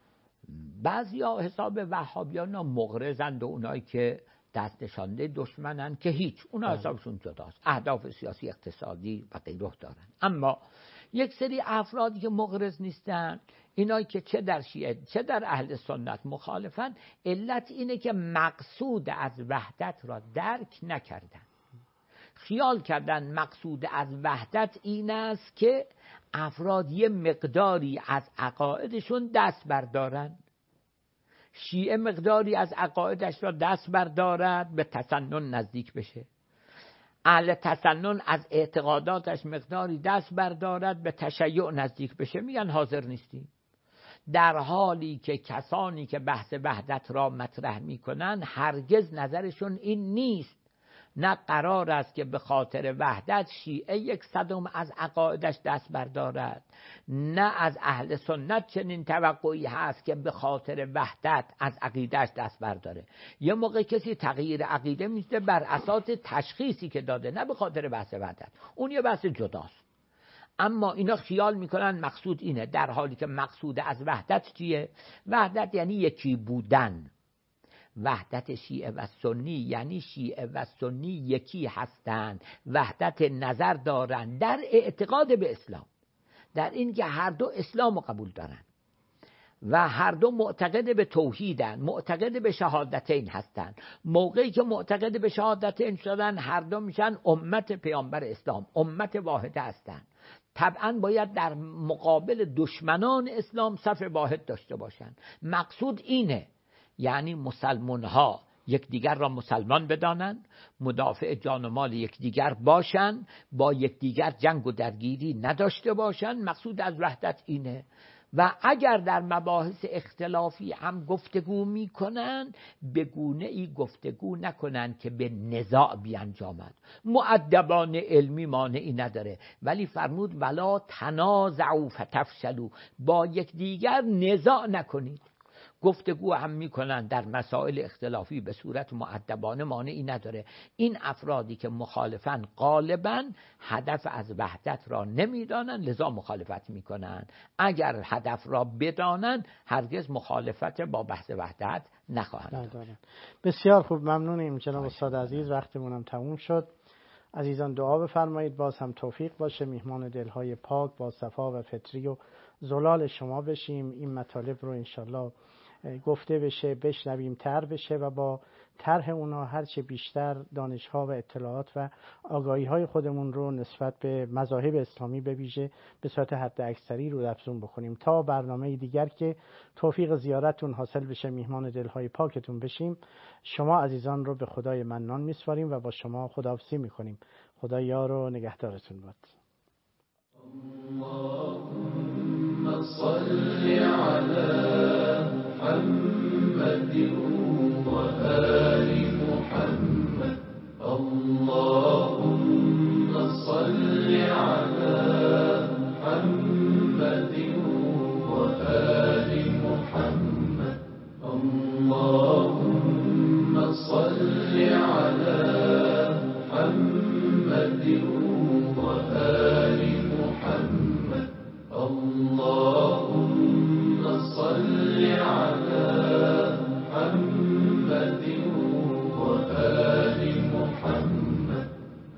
بعضی ها حساب وهابیان ها مغرضند و اونایی که دست نشانده دشمنن که هیچ، اونا حسابشون جداست، اهداف سیاسی اقتصادی و غیره دارن. اما یک سری افرادی که مغرض نیستن، اینایی که چه در شیعه چه در اهل سنت مخالفن، علت اینه که مقصود از وحدت را درک نکردن. خیال کردن مقصود از وحدت این است که افراد یه مقداری از عقایدشون دست بردارن. شیعه مقداری از عقایدش را دست بردارد به تسنن نزدیک بشه، اهل تسنن از اعتقاداتش مقداری دست بردارد به تشیع نزدیک بشه، میگن حاضر نیستیم. در حالی که کسانی که بحث وحدت را مطرح میکنن هرگز نظرشون این نیست. نه قرار است که به خاطر وحدت شیعه یک صدم از عقایدش دست بردارد، نه از اهل سنت چنین توقعی هست که به خاطر وحدت از عقیدهش دست برداره. یه موقع کسی تغییر عقیده میده بر اساس تشخیصی که داده، نه به خاطر بحث وحدت، اون یه بحث جداست. اما اینا خیال میکنن مقصود اینه، در حالی که مقصود از وحدت چیه؟ وحدت یعنی یکی بودن. وحدت شیعه و سنی یعنی شیعه و سنی یکی هستند، وحدت نظر دارند در اعتقاد به اسلام، در این که هر دو اسلام رو قبول دارند و هر دو معتقد به توحیدن، معتقد به شهادتین هستند. موقعی که معتقد به شهادتین شدن، هر دو میشن امت پیامبر اسلام، امت واحده هستند. طبعا باید در مقابل دشمنان اسلام صف واحد داشته باشند. مقصود اینه، یعنی مسلمان ها یکدیگر را مسلمان بدانند، مدافع جان و مال یکدیگر باشند، با یکدیگر جنگ و درگیری نداشته باشند. مقصود از وحدت اینه. و اگر در مباحث اختلافی هم گفتگو میکنن، به گونه ای گفتگو نکنن که به نزاع بیانجامد. مؤدبان علمی مانعی نداره، ولی فرمود ولا تنازعوا فتفشلوا، با یکدیگر نزاع نکنید. گفتگو هم میکنن در مسائل اختلافی به صورت مؤدبانه، مانعی نداره. این افرادی که مخالفن غالبا هدف از وحدت را نمیدانن، لذا مخالفت میکنن. اگر هدف را بدانن هرگز مخالفت با بحث وحدت نخواهند داشت. بسیار خوب، ممنونیم جناب استاد عزیز، وقتمون هم تموم شد. عزیزان دعا بفرمایید باز هم توفیق باشه، میهمان دلهای پاک با صفا و فطری و زلال شما بشیم. این مطالب رو انشالله گفته بشه، بشنویم، تر بشه و با طرح اونا هرچه بیشتر دانش‌ها و اطلاعات و آگاهی‌های خودمون رو نسبت به مذاهب اسلامی به ویژه به صورت حد اکثری رو افزون بکنیم. تا برنامه دیگر که توفیق زیارتتون حاصل بشه، میهمان دلهای پاکتون بشیم، شما عزیزان رو به خدای منان میسپاریم و با شما خداحافظی میکنیم. خدا یار و نگهدارتون باد. اللهم صل علی محمد و آله